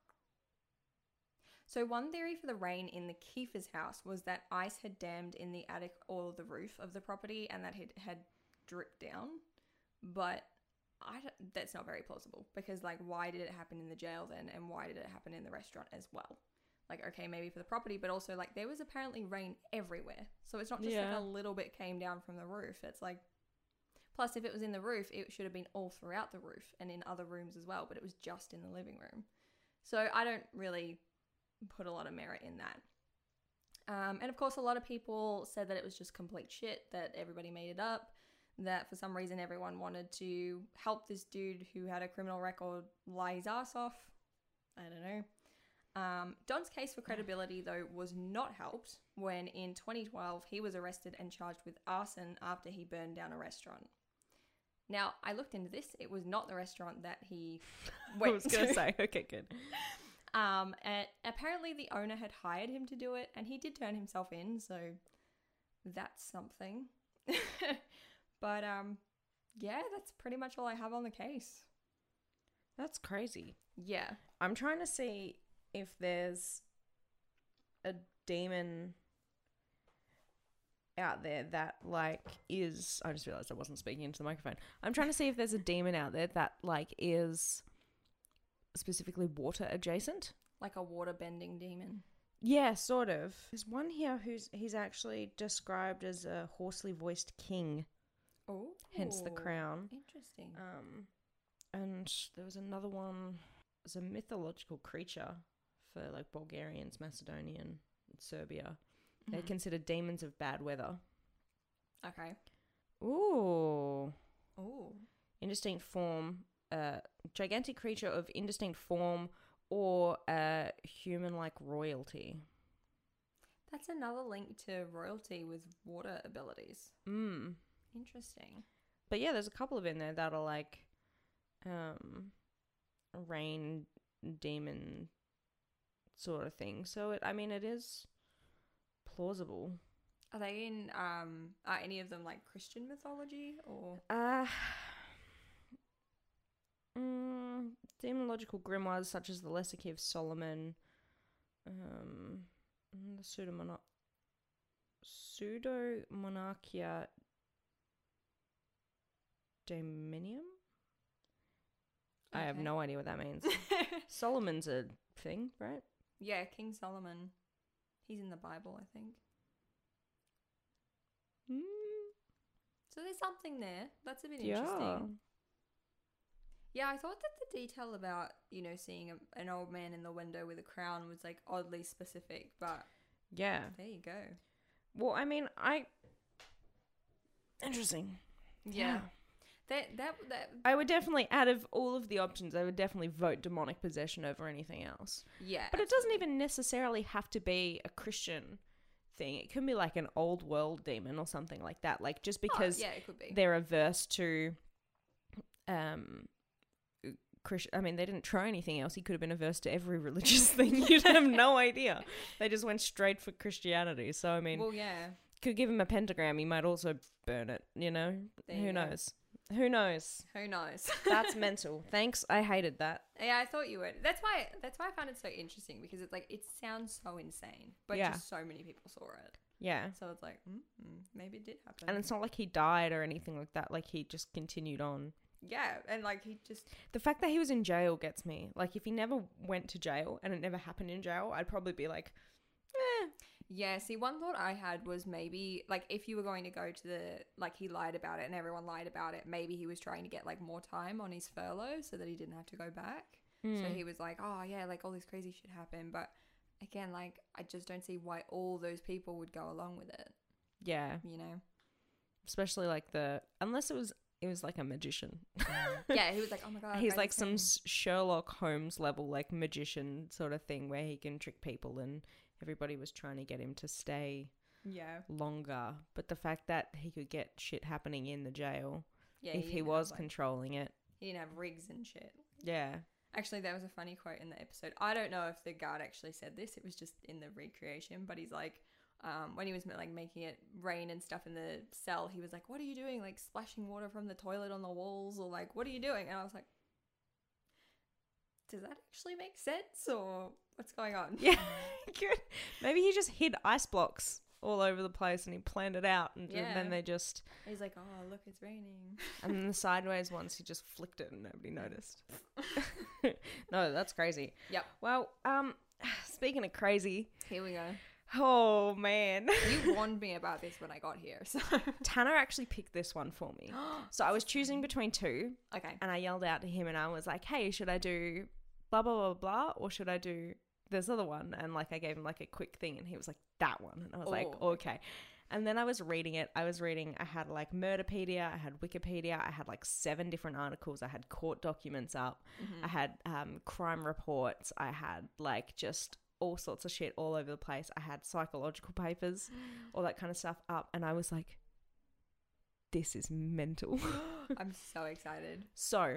So one theory for the rain in the Kiefer's house was that ice had dammed in the attic or the roof of the property and that it had dripped down. But I don't, that's not very plausible because, like, why did it happen in the jail then and why did it happen in the restaurant as well? Like, okay, maybe for the property, but also, like, there was apparently rain everywhere. So it's not just, Yeah. like, a little bit came down from the roof. It's, like... Plus, if it was in the roof, it should have been all throughout the roof and in other rooms as well, but it was just in the living room. So I don't really put a lot of merit in that. Um, and, of course, a lot of people said that it was just complete shit, that everybody made it up, that for some reason everyone wanted to help this dude who had a criminal record lie his ass off. I don't know. Um, Don's case for credibility, though, was not helped when in twenty twelve he was arrested and charged with arson after he burned down a restaurant. Now, I looked into this. It was not the restaurant that he went I was going to. to say, okay, good. Um, and apparently the owner had hired him to do it, and he did turn himself in, so that's something. But, um, yeah, that's pretty much all I have on the case. That's crazy. Yeah. I'm trying to see if there's a demon out there that, like, is... I just realised I wasn't speaking into the microphone. I'm trying to see if there's a demon out there that, like, is specifically water adjacent. Like a water-bending demon. Yeah, sort of. There's one here who's he's actually described as a hoarsely voiced king, Oh. hence the crown. Interesting. Um, and there was another one. It's a mythological creature for like Bulgarians, Macedonian, and Serbia. They're Mhm. considered demons of bad weather. Okay. Ooh, Oh. indistinct form. Uh, gigantic creature of indistinct form or a human-like royalty. That's another link to royalty with water abilities. Mm. Interesting. But yeah, there's a couple of in there that are like um rain demon sort of thing. So it I mean it is plausible. Are they in, um, are any of them like Christian mythology or? Uh mm, demonological grimoires such as the Lesser Key of Solomon, um the pseudomono- Pseudo-Monarchia Dominium? I have Okay. no idea what that means. Solomon's a thing, right? Yeah, King Solomon. He's in the Bible, I think. Mm, So there's something there. That's a bit yeah. interesting. Yeah, I thought that the detail about, you know, seeing a, an old man in the window with a crown was like oddly specific, but Yeah. there you go. Well, I mean, I... Interesting. Yeah. That, that, that, I would definitely, out of all of the options, I would definitely vote demonic possession over anything else. yeah. But it doesn't even necessarily have to be a Christian thing. It can be like an old world demon or something like that. Like, just because oh, yeah, it could be. they're averse to... um. Christ- I mean, they didn't try anything else. He could have been averse to every religious thing. You'd have no idea. They just went straight for Christianity. So, I mean, Well, yeah. could give him a pentagram. He might also burn it, you know? There Who you go. knows? Who knows? Who knows? That's mental. Thanks. I hated that. Yeah, I thought you would. That's why. That's why I found it so interesting because it's like it sounds so insane, but Yeah. just so many people saw it. Yeah. So it's like, mm, mm, maybe it did happen. And it's not like he died or anything like that. Like, he just continued on. yeah, and like he just The fact that he was in jail gets me. Like, if he never went to jail and it never happened in jail, I'd probably be like, eh. yeah. See, one thought I had was maybe like if you were going to go to the like he lied about it and everyone lied about it, maybe he was trying to get like more time on his furlough so that he didn't have to go back. Mm. So he was like, oh yeah, like all this crazy shit happened, but again, like I just don't see why all those people would go along with it. Yeah. You know? Especially like the, unless it was, it was like a magician. Yeah, he was like, oh my god, He's guys, like this some thing- s- Sherlock Holmes level, like magician sort of thing where he can trick people and everybody was trying to get him to stay yeah, longer. But the fact that he could get shit happening in the jail yeah. if he didn't was have, like, controlling it. he didn't have rigs and shit. Yeah. Actually, there was a funny quote in the episode. I don't know if the guard actually said this. It was just in the recreation. But he's like, um, when he was like making it rain and stuff in the cell, he was like, "What are you doing? Like splashing water from the toilet on the walls, or like, what are you doing?" And I was like, "Does that actually make sense, or what's going on?" Yeah. Good. Maybe he just hid ice blocks all over the place and he planned it out and Yeah. then they just, He's like, "Oh, look, it's raining." and then the sideways ones he just flicked it and nobody noticed. No, that's crazy. Yep. Well, um, speaking of crazy, Here we go. oh man. You warned me about this when I got here, so Tanner actually picked this one for me. So I was choosing between two okay. and I yelled out to him and I was like, hey, should I do blah, blah, blah, blah, or should I do this other one? And like I gave him like a quick thing and he was like, that one. And I was like, Oh. okay. And then I was reading it. I was reading, I had like Murderpedia, I had Wikipedia, I had like seven different articles. I had court documents up. Mm-hmm. I had um, crime reports. I had like just all sorts of shit all over the place. I had psychological papers, all that kind of stuff up. And I was like, this is mental. I'm so excited. So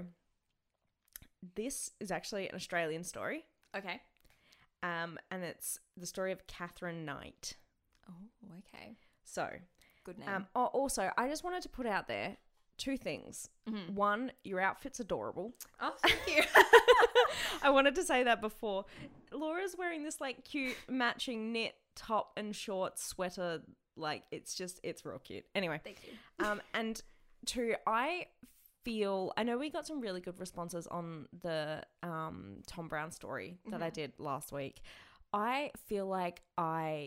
this is actually an Australian story. Okay. Um, and it's the story of Catherine Knight. Oh, okay. So, Good name. um, oh, also, I just wanted to put out there two things. Mhm. One, your outfit's adorable. Oh, thank you. I wanted to say that before. Laura's wearing this like cute matching knit top and short sweater. Like it's just, it's real cute. Anyway, Thank you. um, and two, I feel, I know we got some really good responses on the um Tom Brown story that I Mhm. did last week. I feel like I,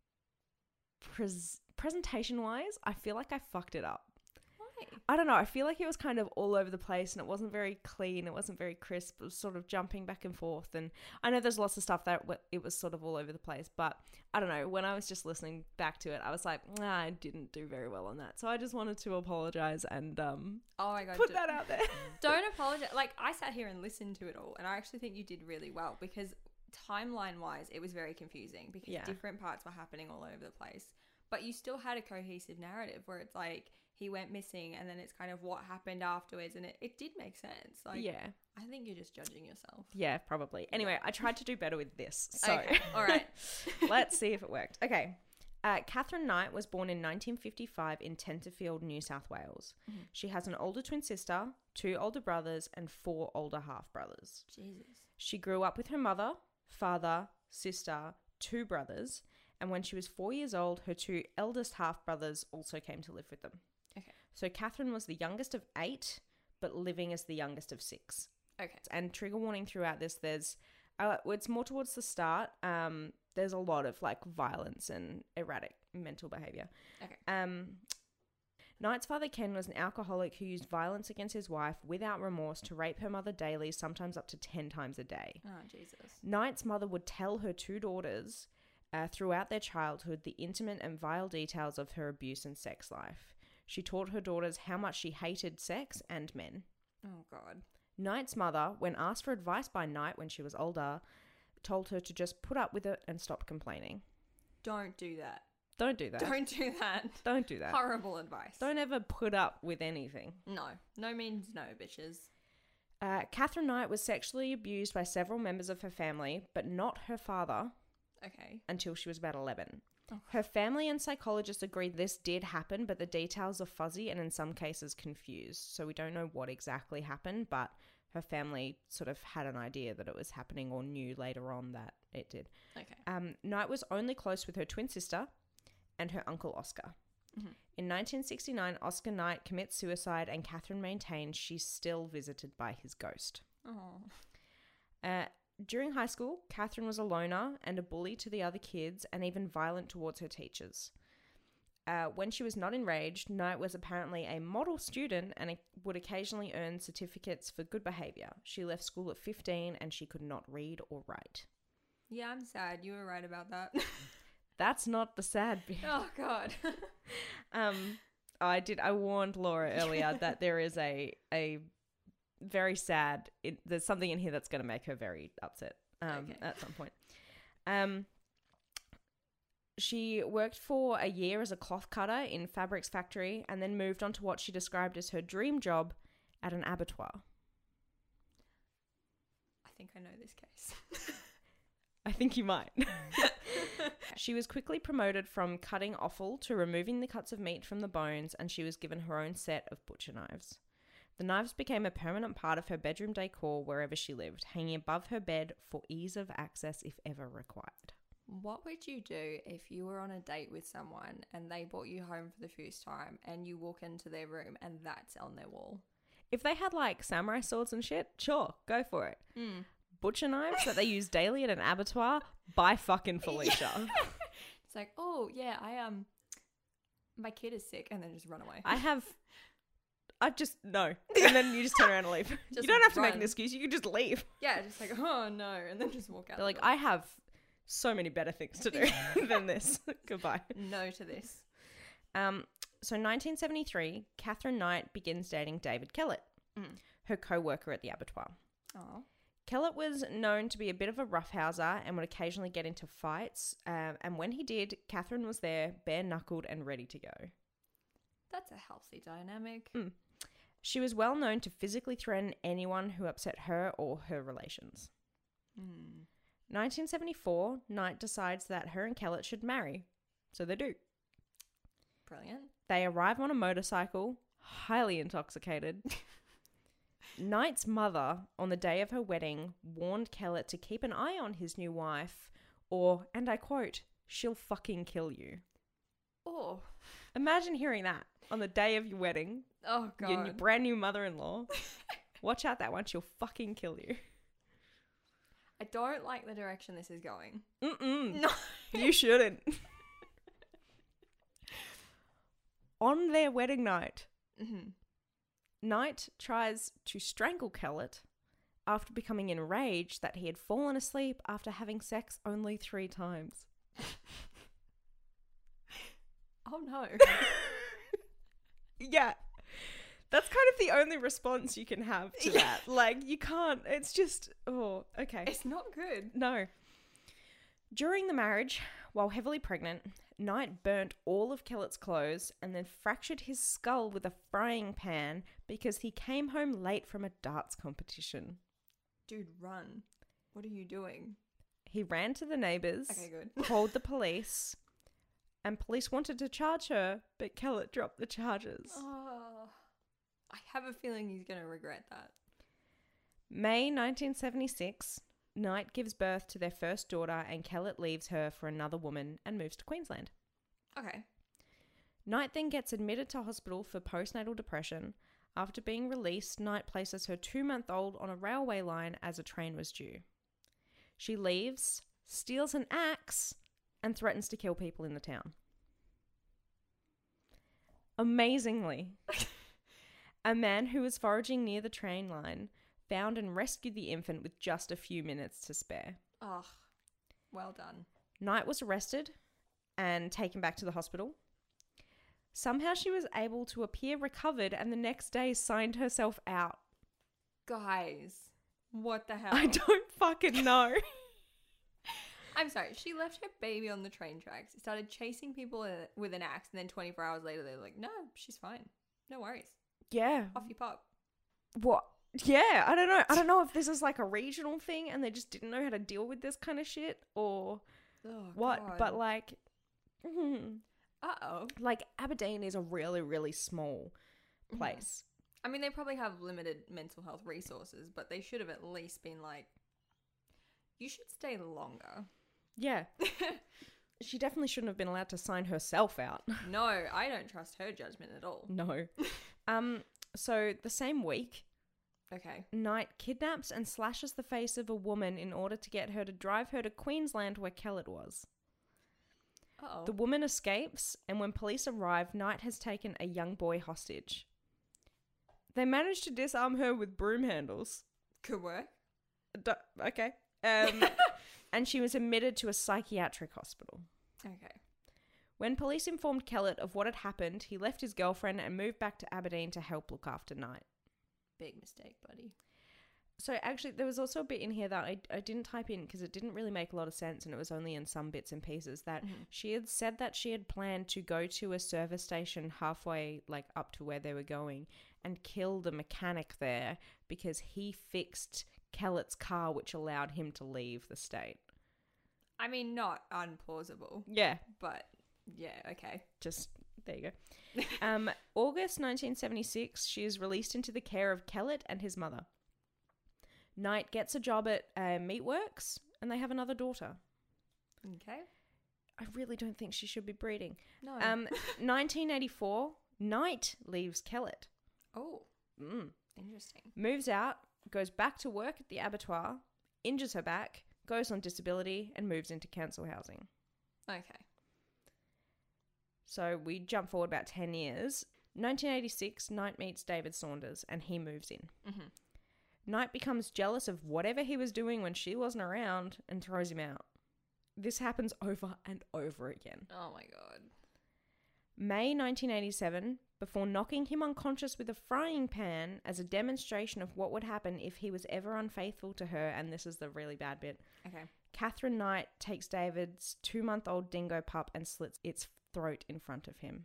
pres- presentation wise, I feel like I fucked it up. Why? I don't know. I feel like it was kind of all over the place and it wasn't very clean. It wasn't very crisp. It was sort of jumping back and forth. And I know there's lots of stuff that w- it was sort of all over the place. But I don't know. When I was just listening back to it, I was like, nah, I didn't do very well on that. So I just wanted to apologize and um, Oh my god. put d- that out there. Don't apologize. Like I sat here and listened to it all, and I actually think you did really well because timeline wise, it was very confusing because Yeah. different parts were happening all over the place. But you still had a cohesive narrative where it's like he went missing, and then it's kind of what happened afterwards, and it, it did make sense. Like, yeah. I think you're just judging yourself. Yeah, probably. Anyway, I tried to do better with this. So Okay, all right. let's see if it worked. Okay. Uh, Catherine Knight was born in nineteen fifty-five in Tenterfield, New South Wales. Mhm. She has an older twin sister, two older brothers, and four older half-brothers. Jesus. She grew up with her mother, father, sister, two brothers, and when she was four years old, her two eldest half-brothers also came to live with them. Okay. So Catherine was the youngest of eight, but living as the youngest of six. Okay. And trigger warning throughout this, there's, uh, it's more towards the start. Um, there's a lot of like violence and erratic mental behavior. Okay. Um, Knight's father Ken was an alcoholic who used violence against his wife without remorse to rape her mother daily, sometimes up to ten times a day. Oh, Jesus. Knight's mother would tell her two daughters uh, throughout their childhood the intimate and vile details of her abuse and sex life. She taught her daughters how much she hated sex and men. Oh, God. Knight's mother, when asked for advice by Knight when she was older, told her to just put up with it and stop complaining. Don't do that. Don't do that. Don't do that. Don't do that. Horrible advice. Don't ever put up with anything. No. No means no, bitches. Uh, Catherine Knight was sexually abused by several members of her family, but not her father, Okay. until she was about eleven. Oh. Her family and psychologists agreed this did happen, but the details are fuzzy and in some cases confused. So we don't know what exactly happened, but her family sort of had an idea that it was happening or knew later on that it did. Okay. Um, Knight was only close with her twin sister and her uncle Oscar. Mm-hmm. In nineteen sixty-nine, Oscar Knight commits suicide and Catherine maintains she's still visited by his ghost. Oh. Uh, during high school, Catherine was a loner and a bully to the other kids and even violent towards her teachers. Uh, when she was not enraged, Knight was apparently a model student and would occasionally earn certificates for good behaviour. She left school at fifteen and she could not read or write. Yeah, I'm sad. You were right about that. That's not the sad bit. Oh, God. um, I did. I warned Laura earlier that there is a a very sad. It, there's something in here that's going to make her very upset. Um, Okay. at some point. Um, she worked for a year as a cloth cutter in Fabrics Factory, and then moved on to what she described as her dream job at an abattoir. I think I know this case. I think you might. She was quickly promoted from cutting offal to removing the cuts of meat from the bones, and she was given her own set of butcher knives. The knives became a permanent part of her bedroom decor wherever she lived, hanging above her bed for ease of access if ever required. What would you do if you were on a date with someone and they brought you home for the first time and you walk into their room and that's on their wall? If they had like samurai swords and shit, sure, go for it. Mm. Butcher knives that they use daily at an abattoir, by fucking Felicia. It's like, oh yeah, I um, my kid is sick, and then just run away. I have, I just, no. And then you just turn around and leave. Just you don't have to make run. an excuse, you can just leave. Yeah, just like, oh no, and then just walk out. They're like, the door. I have so many better things to do than this. Goodbye. No to this. Um, so nineteen seventy-three, Catherine Knight begins dating David Kellett, Mm. her co-worker at the abattoir. Oh. Kellett was known to be a bit of a roughhouser and would occasionally get into fights. Um, and when he did, Catherine was there, bare-knuckled and ready to go. That's a healthy dynamic. Mm. She was well known to physically threaten anyone who upset her or her relations. Mm. nineteen seventy-four, Knight decides that her and Kellett should marry. So they do. Brilliant. They arrive on a motorcycle, highly intoxicated. Knight's mother, on the day of her wedding, warned Kellett to keep an eye on his new wife, or, and I quote, she'll fucking kill you. Oh. Imagine hearing that on the day of your wedding. Oh, God. Your, your brand new mother-in-law. Watch out that one, she'll fucking kill you. I don't like the direction this is going. Mm-mm. No. You shouldn't. On their wedding night, Mm-hmm. Knight tries to strangle Kellett after becoming enraged that he had fallen asleep after having sex only three times. Oh, no. Yeah. That's kind of the only response you can have to Yeah. that. Like, you can't, it's just, oh, okay. It's not good. No. During the marriage, while heavily pregnant, Knight burnt all of Kellett's clothes and then fractured his skull with a frying pan because he came home late from a darts competition. Dude, run. What are you doing? He ran to the neighbours, Okay, good. called the police, and police wanted to charge her, but Kellett dropped the charges. Oh, I have a feeling he's going to regret that. May nineteen seventy-six, Knight gives birth to their first daughter and Kellett leaves her for another woman and moves to Queensland. Okay. Knight then gets admitted to hospital for postnatal depression. After being released, Knight places her two-month-old on a railway line as a train was due. She leaves, steals an axe, and threatens to kill people in the town. Amazingly, a man who was foraging near the train line found and rescued the infant with just a few minutes to spare. Oh, well done. Knight was arrested and taken back to the hospital. Somehow she was able to appear recovered and the next day signed herself out. Guys, what the hell? I don't fucking know. I'm sorry, she left her baby on the train tracks, started chasing people with an axe, and then twenty-four hours later they're like, no, she's fine. No worries. Yeah. Off you pop. What? Yeah, I don't know. I don't know if this is like a regional thing and they just didn't know how to deal with this kind of shit or oh, what, God. but like... Mm, Uh-oh. like Aberdeen is a really, really small place. I mean, they probably have limited mental health resources, but they should have at least been like, you should stay longer. Yeah. She definitely shouldn't have been allowed to sign herself out. No, I don't trust her judgment at all. No. um. So the same week, Okay. Knight kidnaps and slashes the face of a woman in order to get her to drive her to Queensland where Kellett was. Uh-oh. The woman escapes, and when police arrive, Knight has taken a young boy hostage. They manage to disarm her with broom handles. Good work. D- okay. Um, and she was admitted to a psychiatric hospital. Okay. When police informed Kellett of what had happened, he left his girlfriend and moved back to Aberdeen to help look after Knight. Big mistake, buddy. So actually, there was also a bit in here that I, I didn't type in because it didn't really make a lot of sense and it was only in some bits and pieces that Mm-hmm. she had said that she had planned to go to a service station halfway, like up to where they were going, and kill the mechanic there because he fixed Kellett's car, which allowed him to leave the state. I mean, not unplausible, Yeah. but yeah, okay. Just, there you go. um, August nineteen seventy-six, she is released into the care of Kellett and his mother. Knight gets a job at uh, Meatworks, and they have another daughter. Okay. I really don't think she should be breeding. No. Um, nineteen eighty-four, Knight leaves Kellett. Oh, Mm. interesting. Moves out, goes back to work at the abattoir, injures her back, goes on disability, and moves into council housing. Okay. So we jump forward about ten years. nineteen eighty-six, Knight meets David Saunders, and he moves in. Mm-hmm. Knight becomes jealous of whatever he was doing when she wasn't around and throws him out. This happens over and over again. Oh my god. May nineteen eighty-seven, before knocking him unconscious with a frying pan as a demonstration of what would happen if he was ever unfaithful to her, and this is the really bad bit. Okay. Catherine Knight takes David's two-month-old dingo pup and slits its throat in front of him.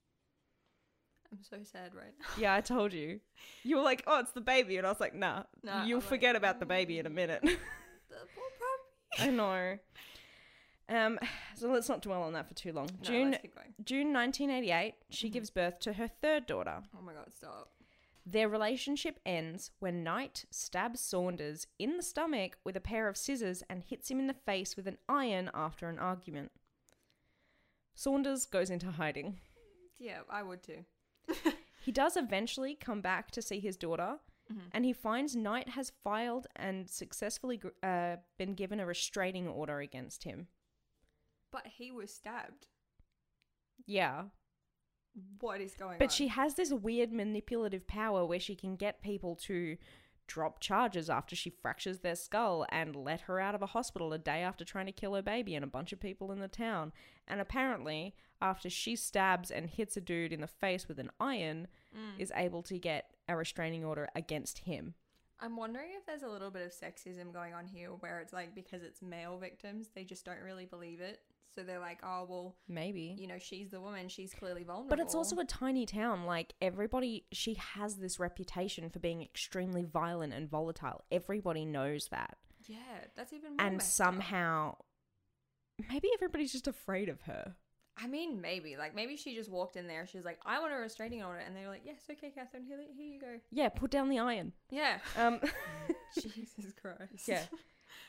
I'm so sad right now. Yeah, I told you. You were like, oh, it's the baby. And I was like, nah, Nah, you'll I'm forget like, about the baby in a minute. The poor puppy. I know. Um, so let's not dwell on that for too long. No, June let's keep going. June nineteen eighty-eight, she Mhm. gives birth to her third daughter. Oh my god, stop. Their relationship ends when Knight stabs Saunders in the stomach with a pair of scissors and hits him in the face with an iron after an argument. Saunders goes into hiding. Yeah, I would too. He does eventually come back to see his daughter, Mhm. and he finds Knight has filed and successfully gr- uh, been given a restraining order against him. But he was stabbed. Yeah. What is going on? But she has this weird manipulative power where she can get people to drop charges after she fractures their skull and let her out of a hospital a day after trying to kill her baby and a bunch of people in the town. And apparently, after she stabs and hits a dude in the face with an iron, Mm. is able to get a restraining order against him. I'm wondering if there's a little bit of sexism going on here where it's like because it's male victims, they just don't really believe it. So they're like, oh, well, Maybe. you know, she's the woman. She's clearly vulnerable. But it's also a tiny town. Like, everybody, she has this reputation for being extremely violent and volatile. Everybody knows that. Yeah, that's even more And messed up. somehow, maybe everybody's just afraid of her. I mean, maybe. Like, maybe she just walked in there. She's like, I want a restraining order. And they were like, yes, okay, Catherine, here, here you go. Yeah, put down the iron. Yeah. Um, Jesus Christ. yeah.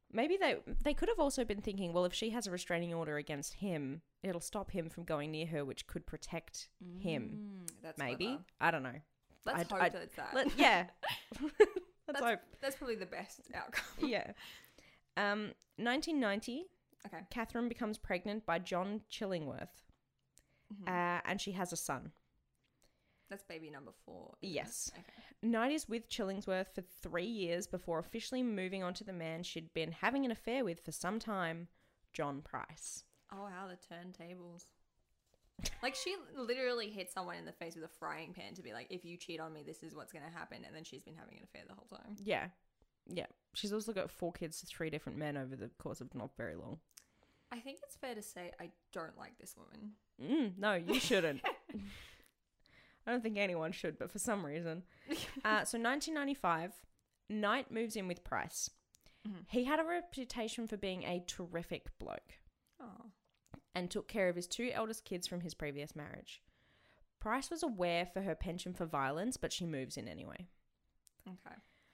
Maybe they they could have also been thinking, well, if she has a restraining order against him, it'll stop him from going near her, which could protect mm, him. That's maybe. clever. I don't know. Let's I'd, hope I'd, that it's that. Let, yeah. Let's that's, hope. That's probably the best outcome. Yeah. Um, nineteen ninety, okay. Catherine becomes pregnant by John Chillingworth, mm-hmm. uh, and she has a son. That's baby number four. Yes. Okay. Knight is with Chillingsworth for three years before officially moving on to the man she'd been having an affair with for some time, John Price. Oh, wow, the turntables. Like, she literally hit someone in the face with a frying pan to be like, if you cheat on me, this is what's going to happen. And then she's been having an affair the whole time. Yeah. Yeah. She's also got four kids to three different men over the course of not very long. I think it's fair to say I don't like this woman. Mm, no, you shouldn't. I don't think anyone should, but for some reason. Uh, so nineteen ninety-five, Knight moves in with Price. Mm-hmm. He had a reputation for being a terrific bloke. Oh. And took care of his two eldest kids from his previous marriage. Price was aware for her penchant for violence, but she moves in anyway. Okay.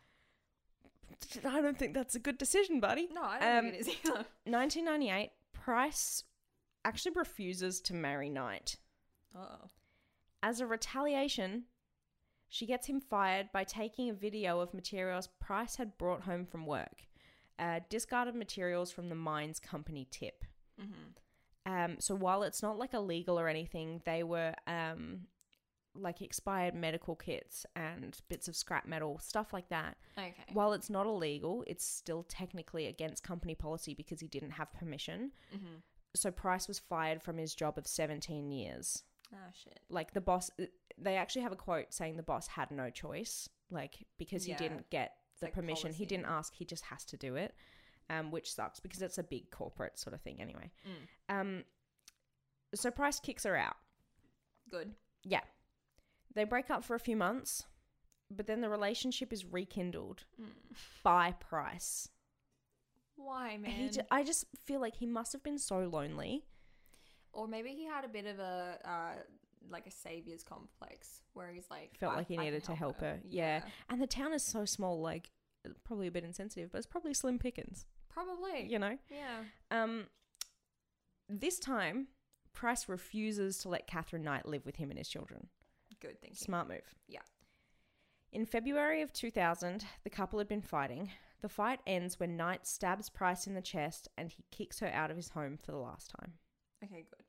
I don't think that's a good decision, buddy. No, I don't um, think it is either. nineteen ninety-eight, Price actually refuses to marry Knight. Uh-oh. As a retaliation, she gets him fired by taking a video of materials Price had brought home from work. Uh, discarded materials from the mines company tip. Mm-hmm. Um, so while it's not like illegal or anything, they were um, like expired medical kits and bits of scrap metal, stuff like that. Okay. While it's not illegal, it's still technically against company policy because he didn't have permission. Mm-hmm. So Price was fired from his job of seventeen years. Oh, shit. Like the boss, they actually have a quote saying the boss had no choice, like because he yeah. didn't get the like permission. Policy. He didn't ask, he just has to do it. Um, which sucks because it's a big corporate sort of thing anyway. Mm. Um, so Price kicks her out. Good. Yeah. They break up for a few months, but then the relationship is rekindled mm. by Price. Why, man? He j- I just feel like he must have been so lonely. Or maybe he had a bit of a, uh, like a savior's complex where he's like... Felt like he needed to help her. her. Yeah. yeah. And the town is so small, like... Probably a bit insensitive, but it's probably slim pickings. Probably. You know? Yeah. Um, this time, Price refuses to let Catherine Knight live with him and his children. Good thinking. Smart move. Yeah. In February of two thousand, the couple had been fighting. The fight ends when Knight stabs Price in the chest and he kicks her out of his home for the last time. Okay, good.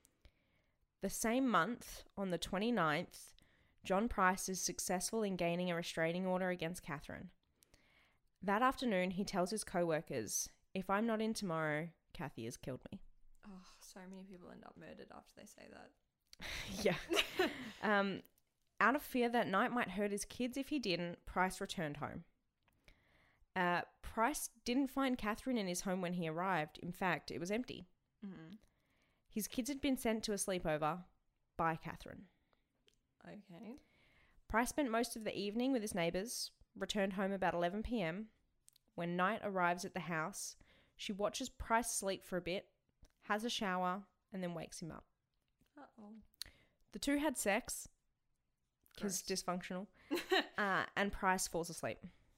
The same month, on the twenty-ninth, John Price is successful in gaining a restraining order against Catherine. That afternoon, he tells his co-workers, if I'm not in tomorrow, Kathy has killed me. Oh, so many people end up murdered after they say that. Yeah. um, out of fear that Knight might hurt his kids if he didn't, Price returned home. Uh, Price didn't find Catherine in his home when he arrived. In fact, it was empty. Mm-hmm. His kids had been sent to a sleepover by Catherine. Okay. Price spent most of the evening with his neighbours, returned home about eleven p.m. When Knight arrives at the house, she watches Price sleep for a bit, has a shower, and then wakes him up. Uh-oh. The two had sex, because dysfunctional, uh, and Price falls asleep.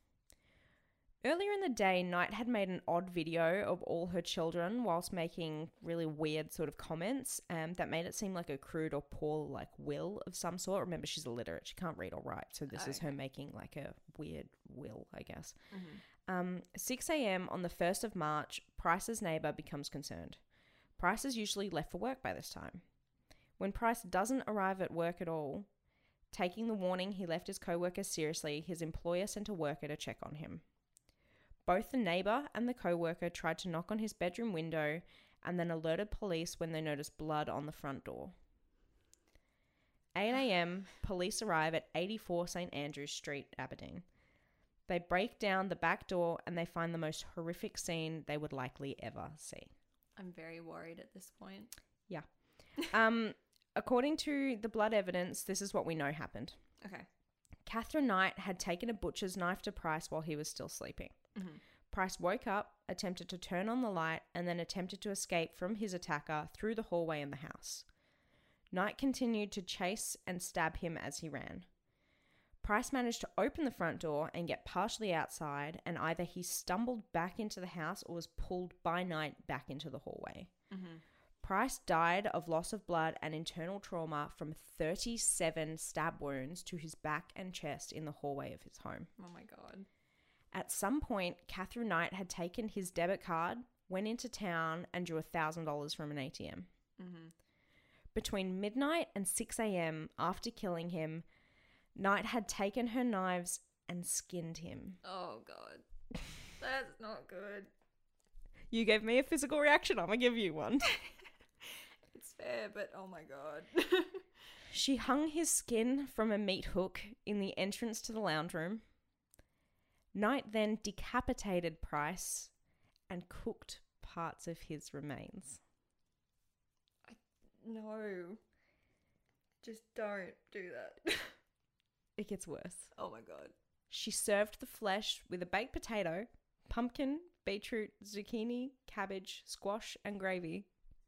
Earlier in the day, Knight had made an odd video of all her children whilst making really weird sort of comments um, that made it seem like a crude or poor like will of some sort. Remember, she's illiterate. She can't read or write. So this okay. is her making like a weird will, I guess. Mm-hmm. Um, six a.m. on the first of March, Price's neighbour becomes concerned. Price is usually left for work by this time. When Price doesn't arrive at work at all, taking the warning he left his co-worker seriously, his employer sent a worker to check on him. Both the neighbour and the co-worker tried to knock on his bedroom window and then alerted police when they noticed blood on the front door. eight a.m, police arrive at eighty-four Saint Andrews Street, Aberdeen. They break down the back door and they find the most horrific scene they would likely ever see. I'm very worried at this point. Yeah. um, according to the blood evidence, this is what we know happened. Okay. Catherine Knight had taken a butcher's knife to Price while he was still sleeping. Mm-hmm. Price woke up, attempted to turn on the light, and then attempted to escape from his attacker through the hallway in the house. Knight continued to chase and stab him as he ran. Price managed to open the front door and get partially outside, and either he stumbled back into the house or was pulled by Knight back into the hallway. Mm-hmm. Price died of loss of blood and internal trauma from thirty-seven stab wounds to his back and chest in the hallway of his home. Oh my God. At some point, Catherine Knight had taken his debit card, went into town, and drew one thousand dollars from an A T M. Mm-hmm. Between midnight and six a.m. after killing him, Knight had taken her knives and skinned him. Oh God. That's not good. You gave me a physical reaction. I'm going to give you one. It's fair, but oh my God. She hung his skin from a meat hook in the entrance to the lounge room. Knight then decapitated Price and cooked parts of his remains. I, no. Just don't do that. It gets worse. Oh my God. She served the flesh with a baked potato, pumpkin, beetroot, zucchini, cabbage, squash, and gravy.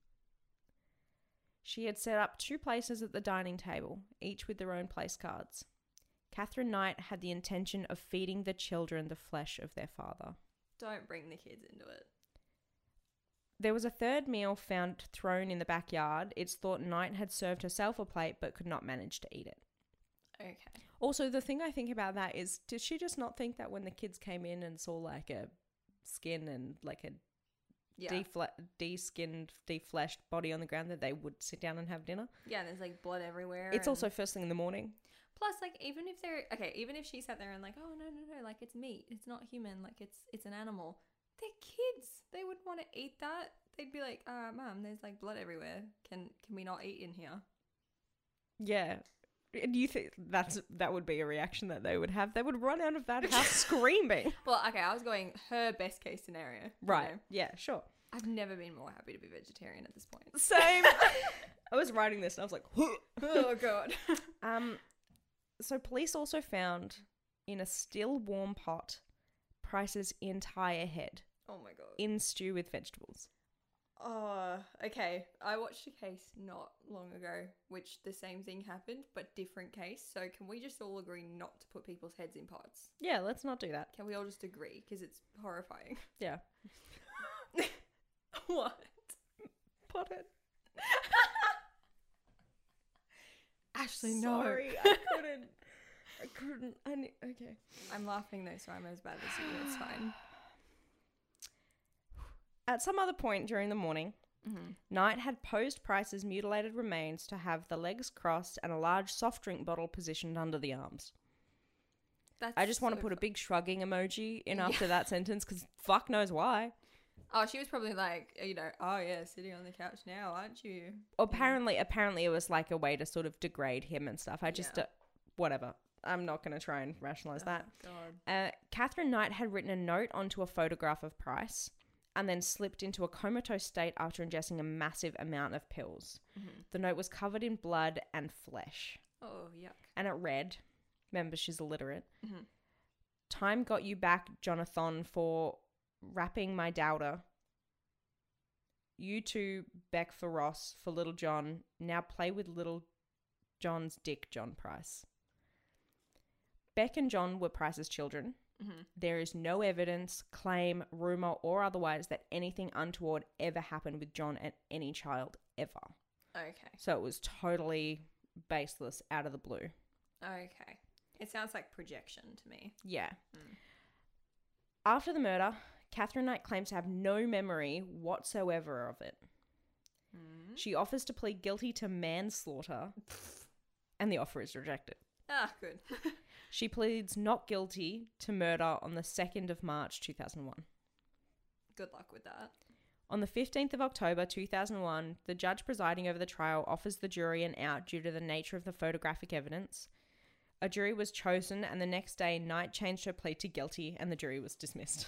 She had set up two places at the dining table, each with their own place cards. Catherine Knight had the intention of feeding the children the flesh of their father. Don't bring the kids into it. There was a third meal found thrown in the backyard. It's thought Knight had served herself a plate but could not manage to eat it. Okay. Also, the thing I think about that is, did she just not think that when the kids came in and saw like a skin and like a Yeah. defle- de-skinned, de-fleshed body on the ground, that they would sit down and have dinner? Yeah, and there's like blood everywhere. It's and also first thing in the morning. plus, like, even if they're okay, even if she sat there and like, oh no no no, like it's meat, it's not human, like it's it's an animal. They're kids. They wouldn't want to eat that. They'd be like, uh, mum, there's like blood everywhere. Can can we not eat in here? Yeah. And you think that's that would be a reaction that they would have? They would run out of that house screaming. Well, okay, I was going her best case scenario. you Right. know. Yeah, sure. I've never been more happy to be vegetarian at this point. Same. I was writing this and I was like, Oh god. um, so police also found in a still warm pot Price's entire head Oh my god. in stew with vegetables. Oh, okay. I watched a case not long ago, which the same thing happened, but different case. So can we just all agree not to put people's heads in pots? Yeah, let's not do that. Can we all just agree? Because it's horrifying. Yeah. What? Pothead. Ashley, no. Sorry, I couldn't. I couldn't. I ne- okay. I'm laughing though, so I'm as bad as you. It's fine. At some other point during the morning, Mm-hmm. Knight had posed Price's mutilated remains to have the legs crossed and a large soft drink bottle positioned under the arms. That's I just want to so put a fu- big shrugging emoji in Yeah. after that sentence because fuck knows why. Oh, she was probably like, you know, oh yeah, sitting on the couch now, aren't you? Apparently, apparently it was like a way to sort of degrade him and stuff. I just, Yeah. uh, whatever. I'm not going to try and rationalize Oh, that. God. Uh, Catherine Knight had written a note onto a photograph of Price and then slipped into a comatose state after ingesting a massive amount of pills. Mm-hmm. The note was covered in blood and flesh. Oh, yuck. And it read, remember she's illiterate, Mm-hmm. time got you back, Jonathan, for wrapping my doubter. You two, Beck for Ross, for Little John. Now play with Little John's dick, John Price. Beck and John were Price's children. Mm-hmm. There is no evidence, claim, rumour, or otherwise that anything untoward ever happened with John and any child ever. Okay. So it was totally baseless, out of the blue. Okay. It sounds like projection to me. Yeah. Mm. After the murder, Catherine Knight claims to have no memory whatsoever of it. Mm. She offers to plead guilty to manslaughter, and the offer is rejected. Ah, good. She pleads not guilty to murder on the second of March two thousand one. Good luck with that. On the fifteenth of October two thousand one, the judge presiding over the trial offers the jury an out due to the nature of the photographic evidence. A jury was chosen, and the next day, Knight changed her plea to guilty, and the jury was dismissed.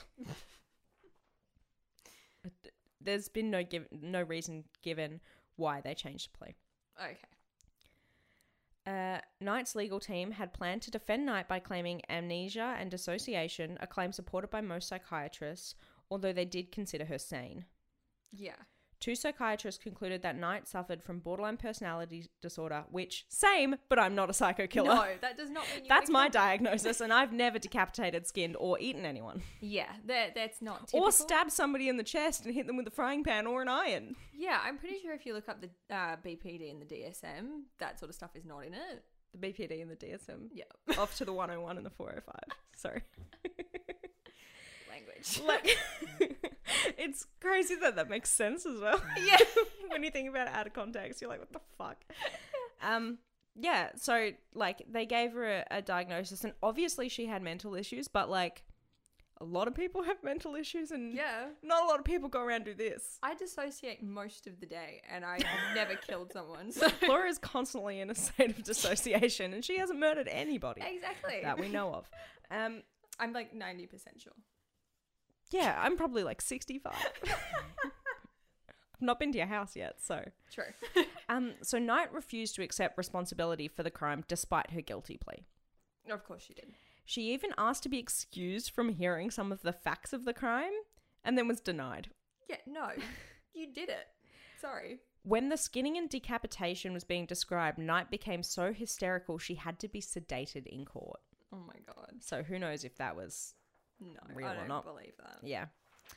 There's been no give- no reason given why they changed the plea. Okay. Uh, Knight's legal team had planned to defend Knight by claiming amnesia and dissociation, a claim supported by most psychiatrists, although they did consider her sane. Yeah. Two psychiatrists concluded that Knight suffered from borderline personality disorder, which, same, but I'm not a psycho killer. No, that does not mean you're That's a my killer. diagnosis, and I've never decapitated, skinned, or eaten anyone. Yeah, that, that's not typical. Or stabbed somebody in the chest and hit them with a frying pan or an iron. Yeah, I'm pretty sure if you look up the uh, B P D and the D S M, that sort of stuff is not in it. The B P D and the D S M. Yeah. Off to the one oh one and the four oh five. Sorry. Language. Like, it's crazy that that makes sense as well. Yeah. When you think about it out of context, you're like, what the fuck? Um, yeah, so, like, they gave her a, a diagnosis, and obviously she had mental issues, but, like, a lot of people have mental issues, and Yeah. not a lot of people go around and do this. I dissociate most of the day, and I have never killed someone. So. Laura is constantly in a state of dissociation, and she hasn't murdered anybody Exactly. that we know of. Um, I'm like ninety percent sure. yeah, I'm probably like sixty-five. I've not been to your house yet, so. True. Um, so Knight refused to accept responsibility for the crime despite her guilty plea. Of course she did. She even asked to be excused from hearing some of the facts of the crime and then was denied. Yeah, no. You did it. Sorry. When the skinning and decapitation was being described, Knight became so hysterical she had to be sedated in court. Oh my god. So who knows if that was No, real I or don't not. believe that. Yeah.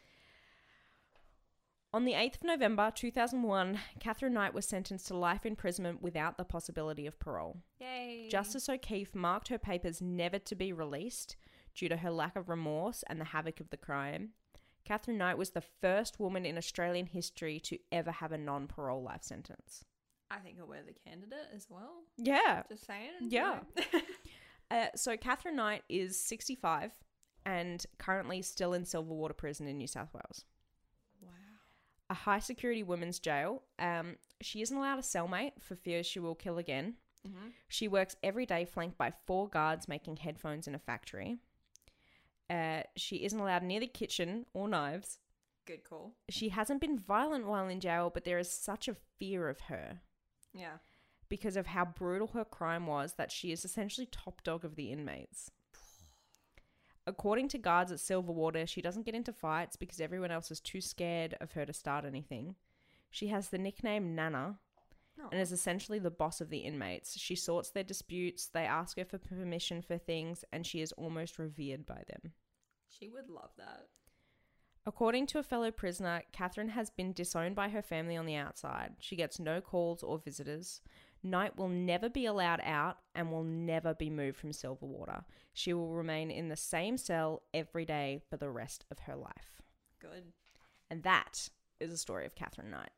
On the eighth of November two thousand one, Catherine Knight was sentenced to life imprisonment without the possibility of parole. Yay. Justice O'Keefe marked her papers never to be released due to her lack of remorse and the havoc of the crime. Catherine Knight was the first woman in Australian history to ever have a non-parole life sentence. I think I'll wear the candidate as well. Yeah. Just saying. Yeah. You know? Uh, so Catherine Knight is sixty-five and currently still in Silverwater Prison in New South Wales. Wow. A high security women's jail. Um, she isn't allowed a cellmate for fear she will kill again. Mm-hmm. She works every day flanked by four guards making headphones in a factory. Uh, she isn't allowed near the kitchen or knives. Good call. She hasn't been violent while in jail, but there is such a fear of her Yeah. because of how brutal her crime was that she is essentially top dog of the inmates. According to guards at Silverwater, she doesn't get into fights because everyone else is too scared of her to start anything. She has the nickname Nana No. and is essentially the boss of the inmates. She sorts their disputes, they ask her for permission for things, and she is almost revered by them. She would love that. According to a fellow prisoner, Catherine has been disowned by her family on the outside. She gets no calls or visitors. Knight will never be allowed out and will never be moved from Silverwater. She will remain in the same cell every day for the rest of her life. Good. And that is the story of Catherine Knight.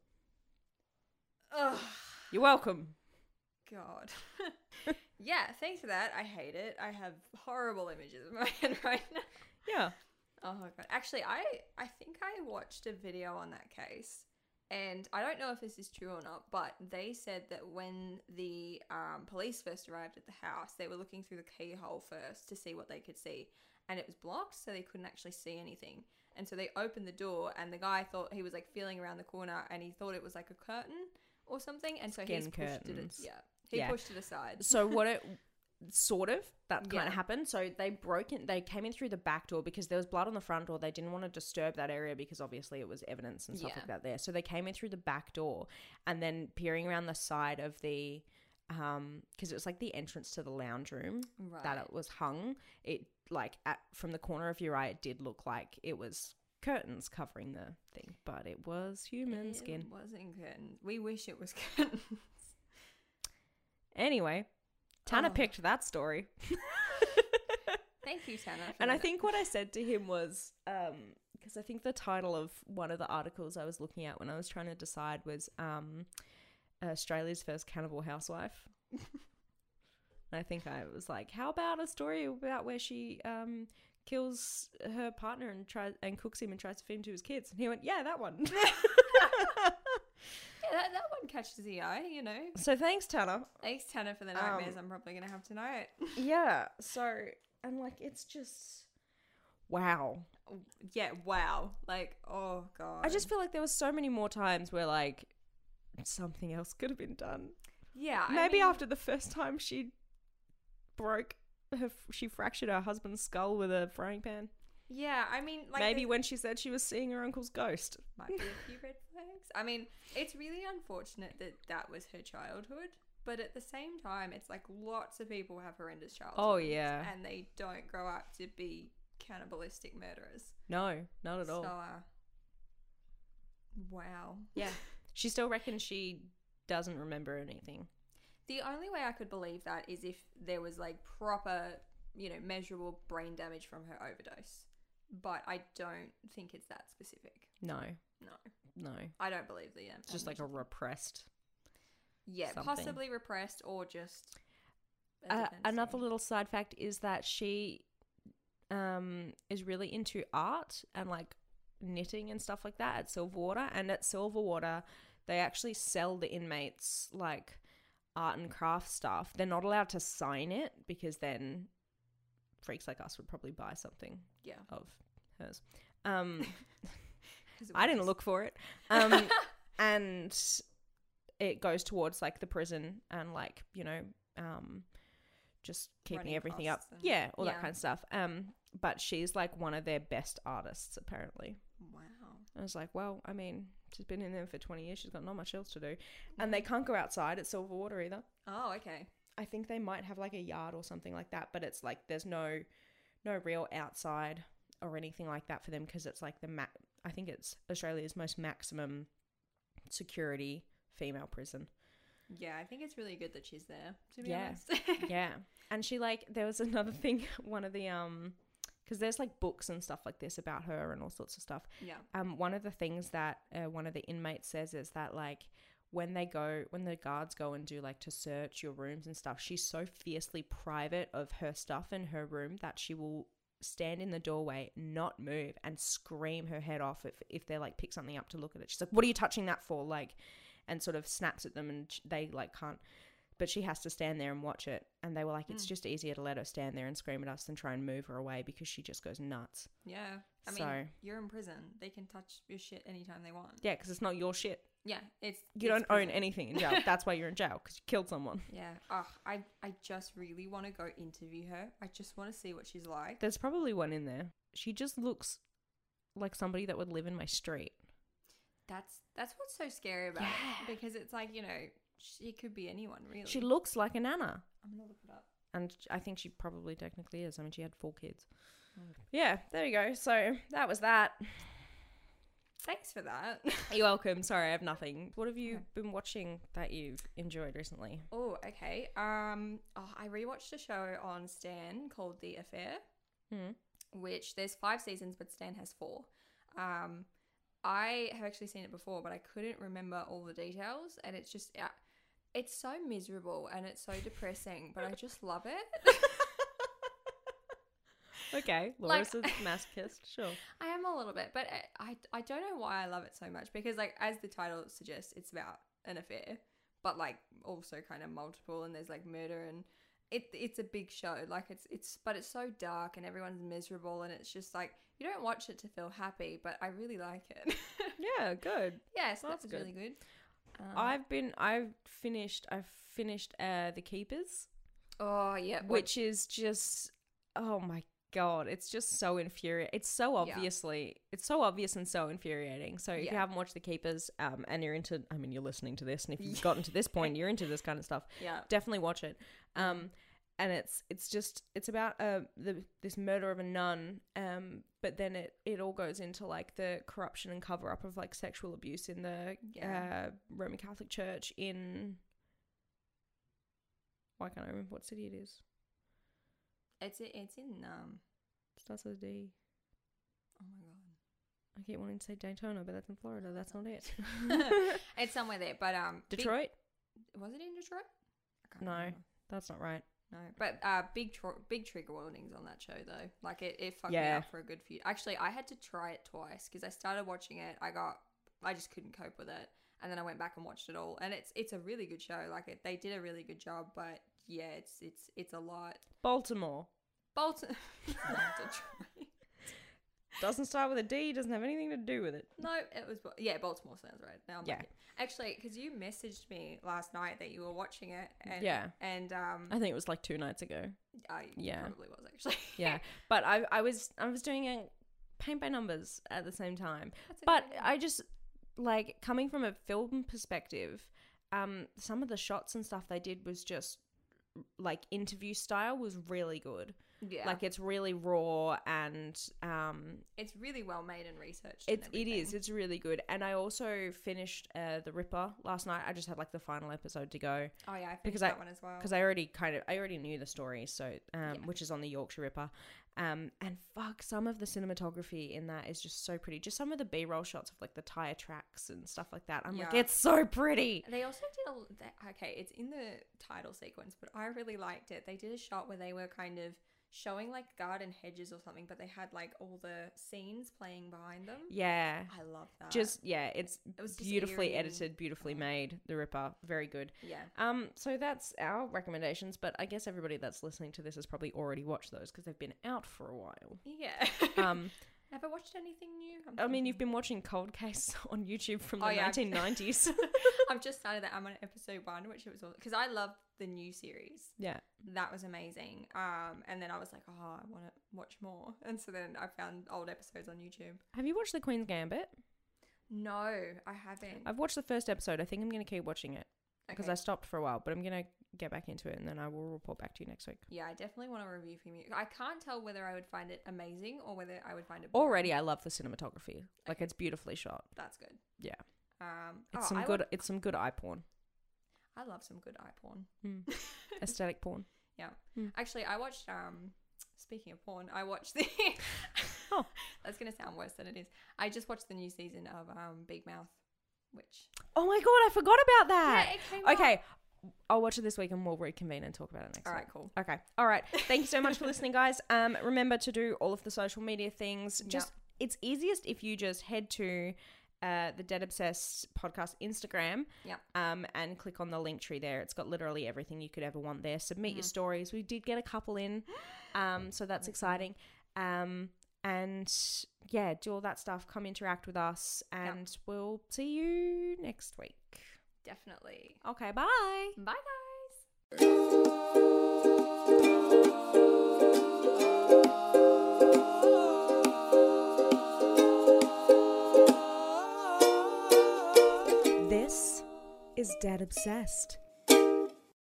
Ugh. You're welcome. God. Yeah, thanks for that. I hate it. I have horrible images in my head right now. Yeah. Oh my god. Actually, I I think I watched a video on that case, and I don't know if this is true or not, but they said that when the um, police first arrived at the house, they were looking through the keyhole first to see what they could see, and it was blocked, so they couldn't actually see anything. And so they opened the door, and the guy thought he was like feeling around the corner, and he thought it was like a curtain or something, and so he Skin pushed curtains. it. Yeah, he Yeah. pushed it aside. So what it sort of that kind Yeah. of happened. So they broke in, they came in through the back door because there was blood on the front door. They didn't want to disturb that area because obviously it was evidence and stuff Yeah. like that there. So they came in through the back door and then peering around the side of the, um, because it was like the entrance to the lounge room Right. that it was hung. It like at from the corner of your eye, it did look like it was curtains covering the thing, but it was human It skin. wasn't curtains. We wish it was curtains. Anyway, Tanner Oh. picked that story. Thank you, Tanner. for And I that. think what I said to him was, um, because I think the title of one of the articles I was looking at when I was trying to decide was um, Australia's first cannibal housewife. And I think I was like, how about a story about where she um, kills her partner and tries and cooks him and tries to feed him to his kids? And he went, yeah, that one. Yeah, that, that one catches the eye, you know. So thanks, Tanner. Thanks, Tanner, for the Um, nightmares I'm probably going to have tonight. Yeah. So, and like, it's just, wow. Yeah, wow. Like, oh, God. I just feel like there was so many more times where like something else could have been done. Yeah. I Maybe mean, after the first time she broke her, she fractured her husband's skull with a frying pan. Yeah, I mean, like. Maybe the- when she said she was seeing her uncle's ghost. Might be a few red flags. thanks. I mean, it's really unfortunate that that was her childhood, but at the same time, it's like lots of people have horrendous childhoods. Oh, yeah. And they don't grow up to be cannibalistic murderers. No, not at all. So, uh, wow. Yeah. She still reckons she doesn't remember anything. The only way I could believe that is if there was like proper, you know, measurable brain damage from her overdose. But I don't think it's that specific. No. No. No. I don't believe the um, It's just like a repressed. Yeah, something. possibly repressed or just. Uh, another little side fact is that she um, is really into art and like knitting and stuff like that at Silverwater. And at Silverwater, they actually sell the inmates like art and craft stuff. They're not allowed to sign it because then freaks like us would probably buy something yeah. of hers. Um, I didn't look for it. Um, and it goes towards like the prison and like, you know, um, just keeping Running everything up. and- Yeah, all yeah. that kind of stuff. Um, but she's like one of their best artists, apparently. Wow. I was like, well, I mean, she's been in there for twenty years. She's got not much else to do. And they can't go outside at Silverwater either. Oh, okay. I think they might have like a yard or something like that, but it's like there's no no real outside or anything like that for them because it's like the ma- I think it's Australia's most maximum security female prison. Yeah, I think it's really good that she's there, to be Yeah. honest. Yeah. And she like there was another thing, one of the um because there's like books and stuff like this about her and all sorts of stuff. Yeah. Um one of the things that uh, one of the inmates says is that like when they go when the guards go and do like to search your rooms and stuff, she's so fiercely private of her stuff in her room that she will stand in the doorway, not move, and scream her head off if if they like pick something up to look at it. She's like, what are you touching that for? Like, and sort of snaps at them, and they like can't, but she has to stand there and watch it. And they were like, it's Mm. just easier to let her stand there and scream at us than try and move her away because she just goes nuts. Yeah. I So- mean, you're in prison. They can touch your shit anytime they want. Yeah, because it's not your shit. Yeah, it's You it's don't own prison. anything in jail. That's why you're in jail, because you killed someone. Yeah. Oh, I, I just really want to go interview her. I just want to see what she's like. There's probably one in there. She just looks like somebody that would live in my street. That's that's what's so scary about Yeah. it. Because it's like, you know, she could be anyone, really. She looks like an Anna. I'm going to look it up. And I think she probably technically is. I mean, she had four kids. Mm. Yeah, there you go. So that was that. Thanks for that. You're welcome. Sorry, I have nothing. What have you Okay. been watching that you've enjoyed recently? Oh, okay. Um, oh, I rewatched a show on Stan called The Affair, Hmm. which there's five seasons, but Stan has four. Um, I have actually seen it before, but I couldn't remember all the details, and it's just, yeah, it's so miserable and it's so depressing, but I just love it. Okay, Like- Laura's a masochist. Sure. I am a little bit, but I, I I don't know why I love it so much because, like, as the title suggests, it's about an affair, but like also kind of multiple, and there's like murder, and it it's a big show. Like it's it's but it's so dark and everyone's miserable, and it's just like you don't watch it to feel happy, but I really like it. Yeah, good. Yeah, so That's that's good. really good. Um, I've been. I've finished. I've finished uh, The Keepers, oh yeah, what- which is just. Oh my god! It's just so infuriating. It's so Yeah. obviously. It's so obvious and so infuriating. So if you Yeah. haven't watched The Keepers, um, and you're into, I mean, you're listening to this, and if you've Yeah. gotten to this point, you're into this kind of stuff. yeah, Definitely watch it. Um, and it's it's just it's about uh the this murder of a nun. Um, but then it it all goes into like the corruption and cover up of like sexual abuse in the Yeah. uh Roman Catholic Church in. Why can't I remember what city it is? it's it's in um. Starts with a D. Oh my I keep wanting to say Daytona, but that's in Florida. That's not it. god, it's somewhere there. But um, big- Detroit? was it in Detroit? I can't No. remember. That's not right. No, but uh, big tr- big trigger warnings on that show though. Like it, it fucked me Yeah. up for a good few. Actually, I had to try it twice because I started watching it. I got, I just couldn't cope with it, and then I went back and watched it all. And it's it's a really good show. Like it, they did a really good job. But yeah, it's it's it's a lot. Baltimore. Bolton, Detroit. Doesn't start with a D. Doesn't have anything to do with it. No, it was yeah. Baltimore sounds right. Now I'm Yeah. back. Actually, because you messaged me last night that you were watching it. And, Yeah. And um, I think it was like two nights ago. I Yeah. probably was actually. Yeah. But I I was I was doing a paint by numbers at the same time. That's a But good idea. I just like coming from a film perspective, um, some of the shots and stuff they did was just like interview style was really good. Yeah. Like it's really raw and um it's really well made and researched. It's and it everything. is. It's really good. And I also finished uh, The Ripper last night. I just had like the final episode to go. Oh yeah, I finished because that I, one as well. Because I already kind of I already knew the story, so um Yeah. which is on the Yorkshire Ripper. Um and fuck, some of the cinematography in that is just so pretty. Just some of the B-roll shots of like the tire tracks and stuff like that. I'm like, Yeah. it's so pretty. They also did a they- okay. It's in the title sequence, but I really liked it. They did a shot where they were kind of showing like garden hedges or something, but they had like all the scenes playing behind them. Yeah. I love that. Just yeah, it's It was just beautifully eerie and- edited, beautifully oh. made. The Ripper, very good. yeah. Um, so that's our recommendations, but I guess everybody that's listening to this has probably already watched those because they've been out for a while. Yeah. Um, Have I watched anything new? I'm I mean, thinking. you've been watching Cold Case on YouTube from the Oh, yeah. nineteen nineties. I've just started that. I'm on episode one, which it was because I love the new series. Yeah. That was amazing. Um, and then I was like, oh, I want to watch more. And so then I found old episodes on YouTube. Have you watched The Queen's Gambit? No, I haven't. I've watched the first episode. I think I'm going to keep watching it because Okay. I stopped for a while, but I'm going to get back into it and then I will report back to you next week. Yeah, I definitely want to review from you. I can't tell whether I would find it amazing or whether I would find it boring. Already, I love the cinematography. Like, Okay. it's beautifully shot. That's good. Yeah. Um, It's oh, some I good. love- It's some good eye porn. I love some good eye porn. Mm. Aesthetic porn. Yeah. Mm. Actually, I watched, um, speaking of porn, I watched the, Oh. that's going to sound worse than it is. I just watched the new season of um, Big Mouth, which. Oh my god, I forgot about that. Yeah, it came out. Okay, I'll watch it this week and we'll reconvene and talk about it next All week. right, cool. Okay. All right. Thank you so much for listening, guys. Um, remember to do all of the social media things. Just it's easiest if you just head to uh, the Dead Obsessed podcast Instagram. Yep. Um, and click on the link tree there. It's got literally everything you could ever want there. Submit your Mhm. stories. We did get a couple in, um, so that's exciting. Um, and yeah, do all that stuff. Come interact with us, and we'll see you next week. Definitely. Okay. Bye. Bye, guys. This is Dead Obsessed.